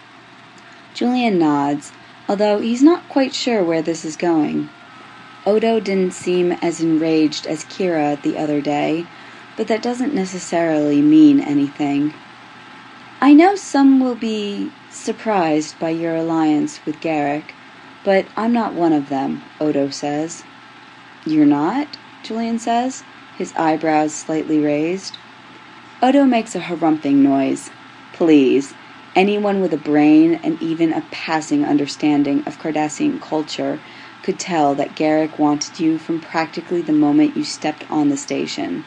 Julian nods, although he's not quite sure where this is going. Odo didn't seem as enraged as Kira the other day, but that doesn't necessarily mean anything. "I know some will be surprised by your alliance with Garrick, but I'm not one of them," Odo says. "You're not?" Julian says, his eyebrows slightly raised. Odo makes a harumping noise. Please, anyone with a brain and even a passing understanding of Cardassian culture could tell that Garrick wanted you from practically the moment you stepped on the station.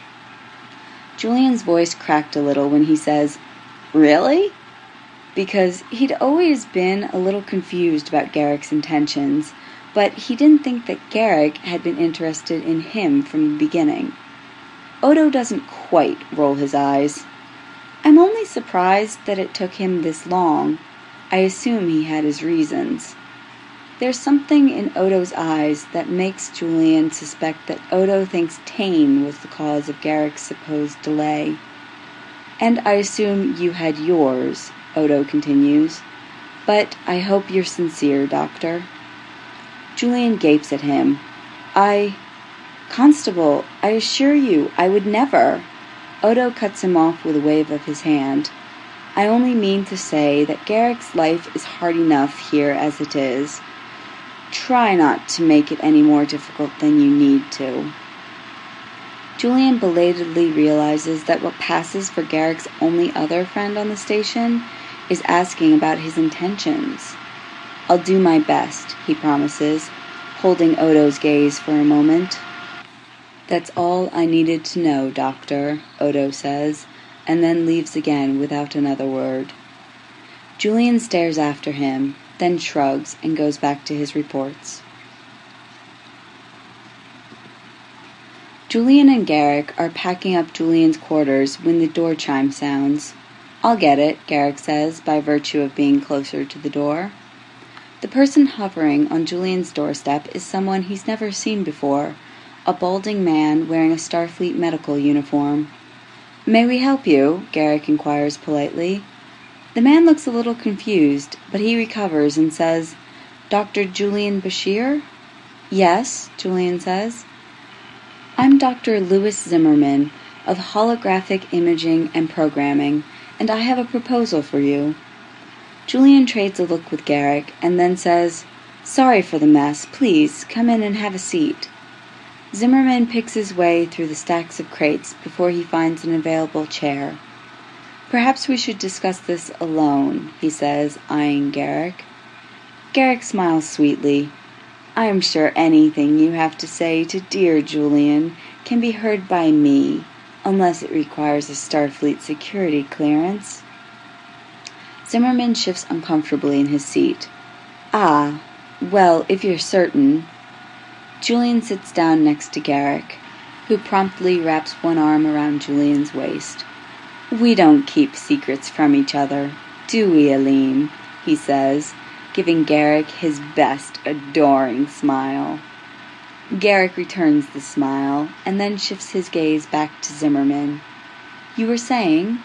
Julian's voice cracked a little when he says, "Really?" Because he'd always been a little confused about Garrick's intentions, but he didn't think that Garrick had been interested in him from the beginning. Odo doesn't quite roll his eyes. "I'm only surprised that it took him this long. I assume he had his reasons." There's something in Odo's eyes that makes Julian suspect that Odo thinks Tane was the cause of Garrick's supposed delay. "And I assume you had yours," Odo continues. "But I hope you're sincere, Doctor." Julian gapes at him. Constable, I assure you, I would never." Odo cuts him off with a wave of his hand. "I only mean to say that Garrick's life is hard enough here as it is. Try not to make it any more difficult than you need to." Julian belatedly realizes that what passes for Garrick's only other friend on the station is asking about his intentions. "I'll do my best," he promises, holding Odo's gaze for a moment. "That's all I needed to know, Doctor," Odo says, and then leaves again without another word. Julian stares after him, then shrugs and goes back to his reports. Julian and Garrick are packing up Julian's quarters when the door chime sounds. "I'll get it," Garrick says, by virtue of being closer to the door. The person hovering on Julian's doorstep is someone he's never seen before, a balding man wearing a Starfleet medical uniform. "May we help you?" Garrick inquires politely. The man looks a little confused, but he recovers and says, "Dr. Julian Bashir?" "Yes," Julian says. "I'm Dr. Louis Zimmerman of Holographic Imaging and Programming, and I have a proposal for you." Julian trades a look with Garrick and then says, "Sorry for the mess. Please, come in and have a seat." Zimmerman picks his way through the stacks of crates before he finds an available chair. "Perhaps we should discuss this alone," he says, eyeing Garrick. Garrick smiles sweetly. "I am sure anything you have to say to dear Julian can be heard by me, unless it requires a Starfleet security clearance." Zimmerman shifts uncomfortably in his seat. "Ah, well, if you're certain." Julian sits down next to Garrick, who promptly wraps one arm around Julian's waist. "We don't keep secrets from each other, do we, Aleem?" he says, giving Garrick his best adoring smile. Garrick returns the smile, and then shifts his gaze back to Zimmerman. "You were saying?"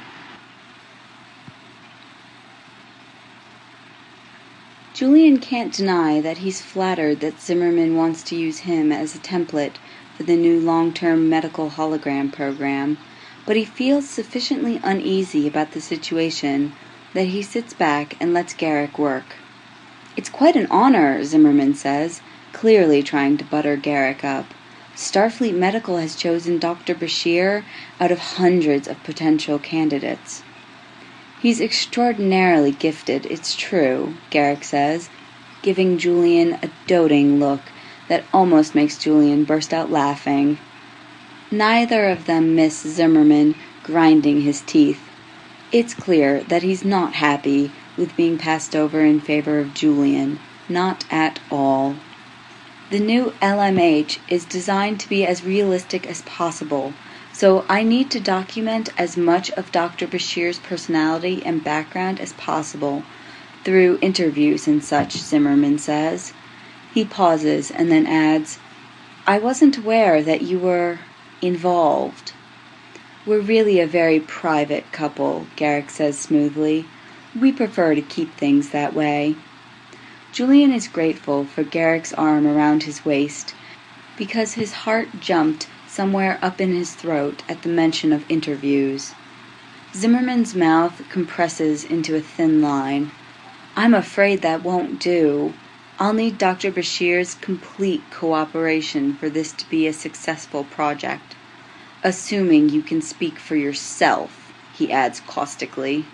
Julian can't deny that he's flattered that Zimmerman wants to use him as a template for the new long-term medical hologram program, but he feels sufficiently uneasy about the situation that he sits back and lets Garrick work. "It's quite an honor," Zimmerman says, clearly trying to butter Garrick up. "Starfleet Medical has chosen Dr. Bashir out of hundreds of potential candidates." "He's extraordinarily gifted, it's true," Garrick says, giving Julian a doting look that almost makes Julian burst out laughing. Neither of them miss Zimmerman grinding his teeth. It's clear that he's not happy with being passed over in favor of Julian. Not at all. The new LMH is designed to be as realistic as possible, so I need to document as much of Dr. Bashir's personality and background as possible through interviews and such, Zimmerman says. He pauses and then adds, "I wasn't aware that you were involved." "We're really a very private couple," Garrick says smoothly. "We prefer to keep things that way." Julian is grateful for Garrick's arm around his waist, because his heart jumped somewhere up in his throat at the mention of interviews. Zimmerman's mouth compresses into a thin line. "I'm afraid that won't do. I'll need Dr. Bashir's complete cooperation for this to be a successful project. Assuming you can speak for yourself," he adds caustically.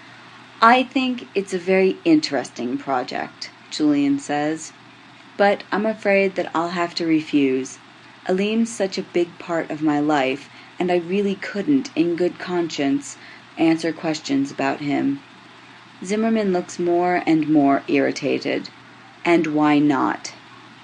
"I think it's a very interesting project," Julian says, "but I'm afraid that I'll have to refuse. Aleem's such a big part of my life, and I really couldn't, in good conscience, answer questions about him." Zimmerman looks more and more irritated. "And why not?"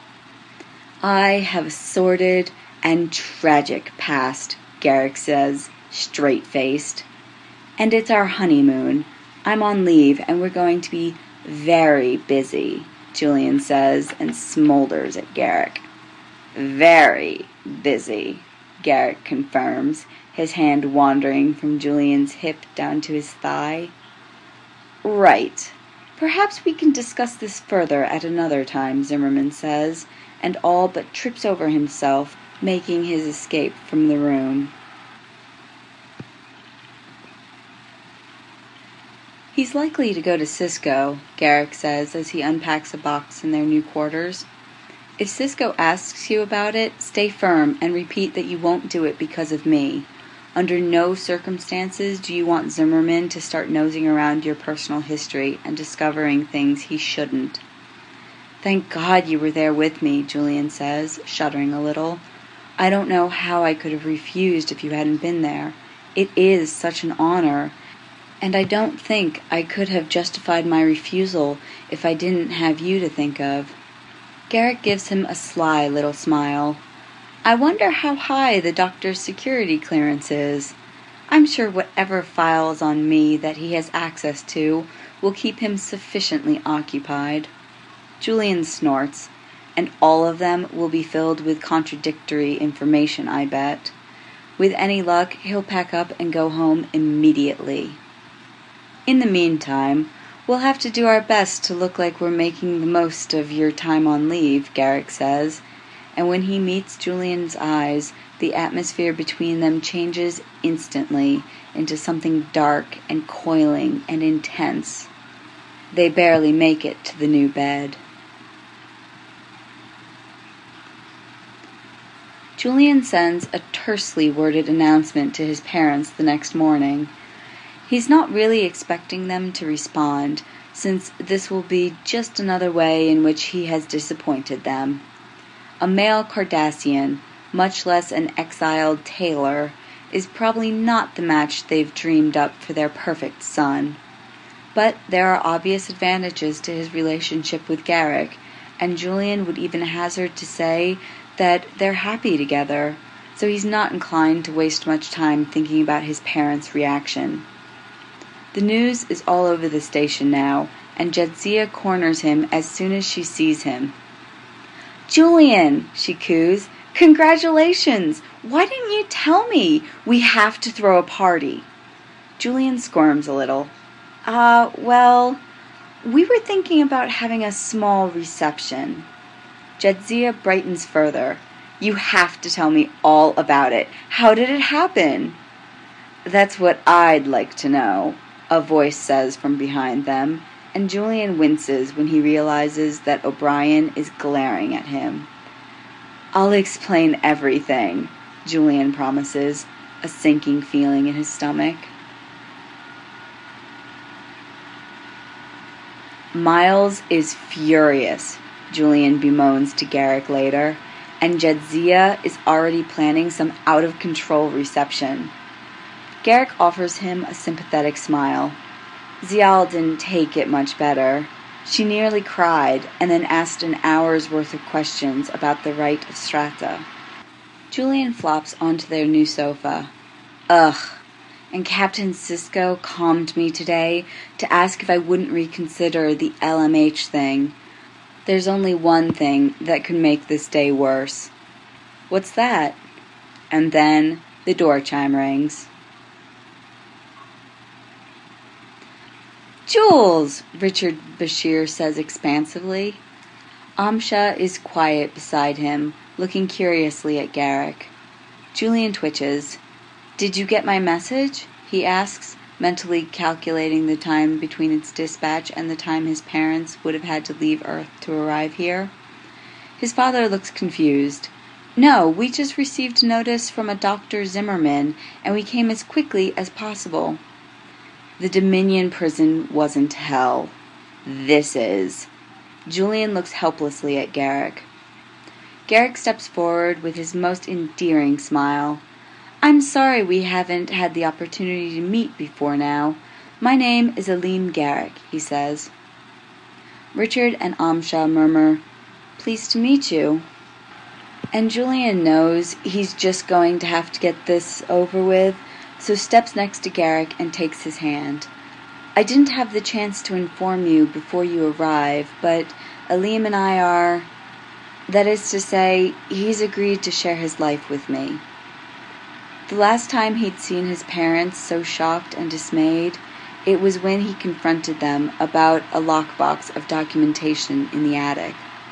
"I have a sordid and tragic past," Garrick says, straight-faced. "And it's our honeymoon. I'm on leave, and we're going to be very busy," Julian says, and smolders at Garrick. "Very busy," Garrick confirms, his hand wandering from Julian's hip down to his thigh. "Right. Perhaps we can discuss this further at another time," Zimmerman says, and all but trips over himself, making his escape from the room. "He's likely to go to Cisco," Garrick says as he unpacks a box in their new quarters. "If Cisco asks you about it, stay firm and repeat that you won't do it because of me. Under no circumstances do you want Zimmerman to start nosing around your personal history and discovering things he shouldn't." "Thank God you were there with me," Julian says, shuddering a little. "I don't know how I could have refused if you hadn't been there. It is such an honor, and I don't think I could have justified my refusal if I didn't have you to think of." Garrick gives him a sly little smile. "I wonder how high the doctor's security clearance is. I'm sure whatever files on me that he has access to will keep him sufficiently occupied." Julian snorts, "And all of them will be filled with contradictory information, I bet. With any luck, he'll pack up and go home immediately." In the meantime, we'll have to do our best to look like we're making the most of your time on leave, Garrick says, and when he meets Julian's eyes, the atmosphere between them changes instantly into something dark and coiling and intense. They barely make it to the new bed. Julian sends a tersely worded announcement to his parents the next morning. He's not really expecting them to respond, since this will be just another way in which he has disappointed them. A male Cardassian, much less an exiled tailor, is probably not the match they've dreamed up for their perfect son. But there are obvious advantages to his relationship with Garrick, and Julian would even hazard to say that they're happy together, so he's not inclined to waste much time thinking about his parents' reaction. The news is all over the station now, and Jadzia corners him as soon as she sees him. "Julian," she coos, "congratulations! Why didn't you tell me? We have to throw a party." Julian squirms a little. Well, we were thinking about having a small reception." Jadzia brightens further. "You have to tell me all about it. How did it happen?" "That's what I'd like to know," a voice says from behind them, and Julian winces when he realizes that O'Brien is glaring at him. "I'll explain everything," Julian promises, a sinking feeling in his stomach. "Miles is furious," Julian bemoans to Garrick later, and Jadzia is already planning some out-of-control reception. Garrick offers him a sympathetic smile. Zial didn't take it much better. She nearly cried, and then asked an hour's worth of questions about the rite of Strata. Julian flops onto their new sofa. "Ugh, and Captain Sisko calmed me today to ask if I wouldn't reconsider the LMH thing. There's only one thing that could make this day worse." "What's that?" And then the door chime rings. "Jules!" Richard Bashir says expansively. Amsha is quiet beside him, looking curiously at Garrick. Julian twitches. "Did you get my message?" he asks, mentally calculating the time between its dispatch and the time his parents would have had to leave Earth to arrive here. His father looks confused. "No, we just received notice from a Dr. Zimmerman, and we came as quickly as possible." The Dominion prison wasn't hell. This is. Julian looks helplessly at Garrick. Garrick steps forward with his most endearing smile. "I'm sorry we haven't had the opportunity to meet before now. My name is Aleem Garrick," he says. Richard and Amsha murmur, "Pleased to meet you." And Julian knows he's just going to have to get this over with, so steps next to Garrick and takes his hand. "I didn't have the chance to inform you before you arrive, but Aleem and I are... That is to say, he's agreed to share his life with me." The last time he'd seen his parents so shocked and dismayed, it was when he confronted them about a lockbox of documentation in the attic.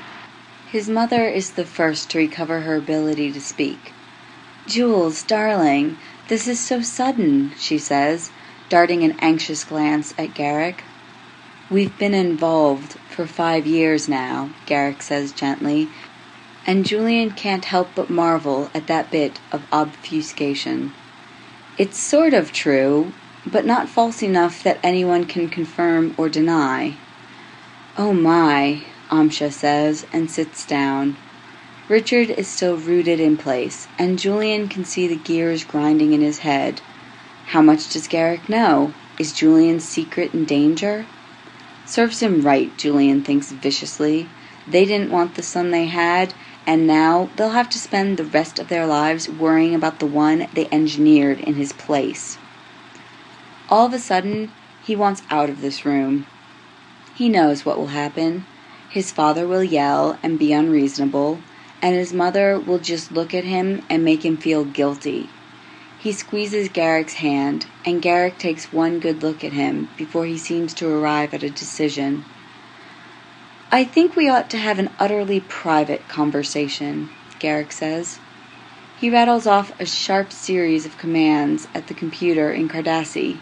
His mother is the first to recover her ability to speak. "Jules, darling, this is so sudden," she says, darting an anxious glance at Garrick. "We've been involved for 5 years now," Garrick says gently, and Julian can't help but marvel at that bit of obfuscation. "It's sort of true, but not false enough that anyone can confirm or deny." "Oh my," Amsha says, and sits down. Richard is still rooted in place, and Julian can see the gears grinding in his head. How much does Garrick know? Is Julian's secret in danger? Serves him right, Julian thinks viciously. They didn't want the son they had, and now they'll have to spend the rest of their lives worrying about the one they engineered in his place. All of a sudden, he wants out of this room. He knows what will happen. His father will yell and be unreasonable, and his mother will just look at him and make him feel guilty. He squeezes Garrick's hand, and Garrick takes one good look at him before he seems to arrive at a decision. "I think we ought to have an utterly private conversation," Garrick says. He rattles off a sharp series of commands at the computer in Cardassia.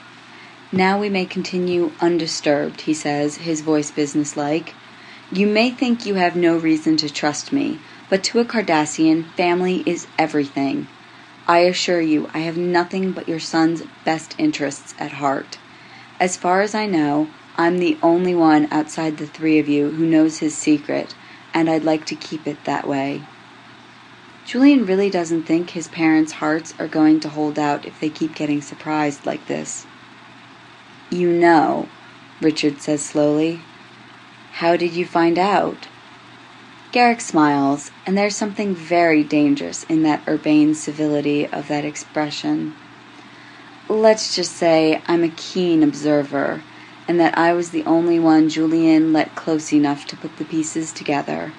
"Now we may continue undisturbed," he says, his voice businesslike. "You may think you have no reason to trust me, but to a Cardassian, family is everything. I assure you I have nothing but your son's best interests at heart. As far as I know, I'm the only one outside the three of you who knows his secret, and I'd like to keep it that way." Julian really doesn't think his parents' hearts are going to hold out if they keep getting surprised like this. "You know," Richard says slowly. "How did you find out?" Garrick smiles, and there's something very dangerous in that urbane civility of that expression. "Let's just say I'm a keen observer, and that I was the only one Julian let close enough to put the pieces together."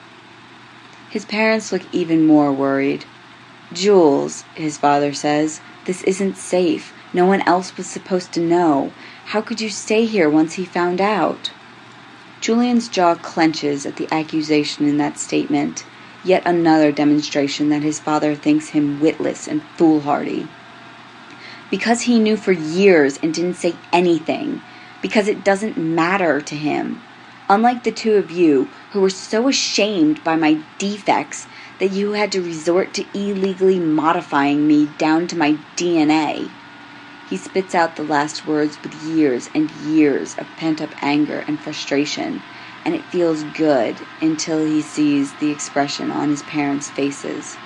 His parents look even more worried. "Jules," his father says, "this isn't safe. No one else was supposed to know. How could you stay here once he found out?" Julian's jaw clenches at the accusation in that statement, yet another demonstration that his father thinks him witless and foolhardy. Because he knew for years and didn't say anything. Because it doesn't matter to him. Unlike the two of you, who were so ashamed by my defects that you had to resort to illegally modifying me down to my DNA. He spits out the last words with years and years of pent-up anger and frustration, and it feels good until he sees the expression on his parents' faces.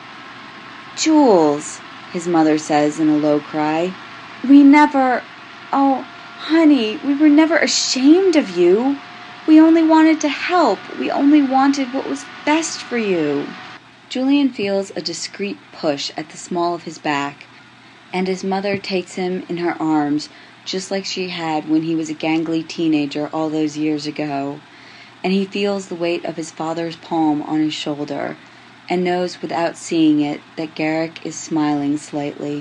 "Jules," his mother says in a low cry, "we never... Oh, honey, we were never ashamed of you. We only wanted to help. We only wanted what was best for you." Julian feels a discreet push at the small of his back, and his mother takes him in her arms just like she had when he was a gangly teenager all those years ago, and he feels the weight of his father's palm on his shoulder, and knows without seeing it that Garrick is smiling slightly.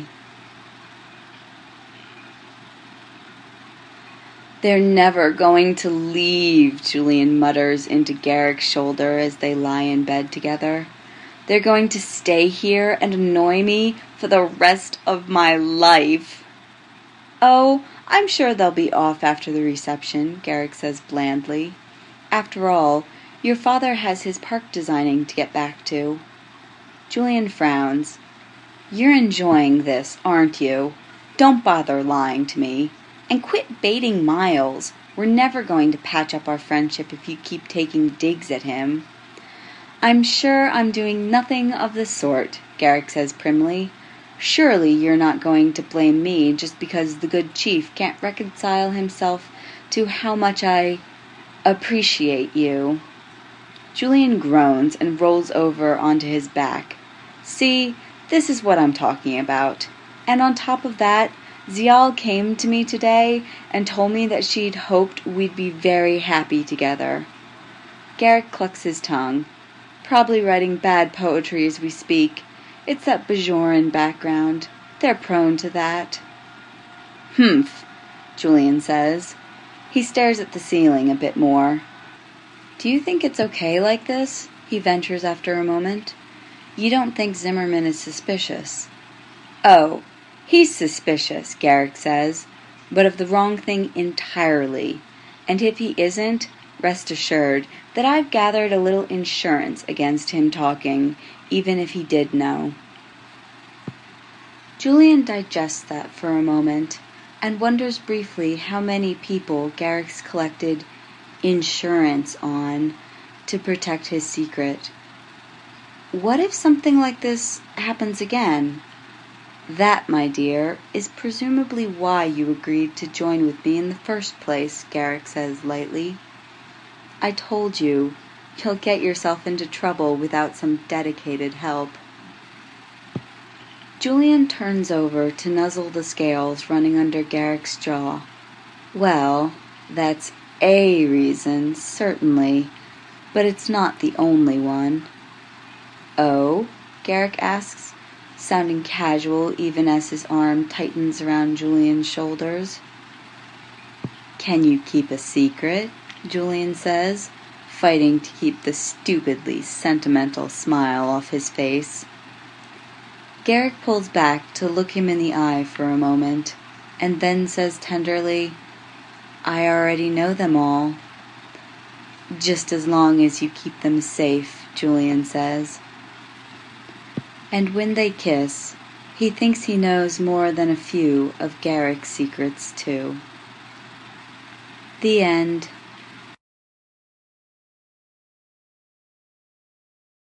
"They're never going to leave," Julian mutters into Garrick's shoulder as they lie in bed together. "They're going to stay here and annoy me for the rest of my life." "Oh, I'm sure they'll be off after the reception," Garrick says blandly. "After all, your father has his park designing to get back to." Julian frowns. "You're enjoying this, aren't you? Don't bother lying to me. And quit baiting Miles. We're never going to patch up our friendship if you keep taking digs at him." "I'm sure I'm doing nothing of the sort," Garrick says primly. "Surely you're not going to blame me just because the good chief can't reconcile himself to how much I appreciate you." Julian groans and rolls over onto his back. "See, this is what I'm talking about. And on top of that, Zial came to me today and told me that she'd hoped we'd be very happy together." Garrick clucks his tongue. "Probably writing bad poetry as we speak. It's that Bajoran background. They're prone to that." "Humph," Julian says. He stares at the ceiling a bit more. "Do you think it's okay like this?" he ventures after a moment. "You don't think Zimmerman is suspicious?" "Oh, he's suspicious," Garrick says, "but of the wrong thing entirely. And if he isn't, rest assured that I've gathered a little insurance against him talking, even if he did know." Julian digests that for a moment, and wonders briefly how many people Garrick's collected insurance on to protect his secret. What if something like this happens again? "That, my dear, is presumably why you agreed to join with me in the first place," Garrick says lightly. "I told you, you'll get yourself into trouble without some dedicated help." Julian turns over to nuzzle the scales running under Garrick's jaw. "Well, that's a reason, certainly, but it's not the only one." "Oh?" Garrick asks. sounding casual even as his arm tightens around Julian's shoulders. "Can you keep a secret?" Julian says, fighting to keep the stupidly sentimental smile off his face. Garrick pulls back to look him in the eye for a moment, and then says tenderly, "I already know them all." "Just as long as you keep them safe," Julian says. And when they kiss, he thinks he knows more than a few of Garrick's secrets too. The end.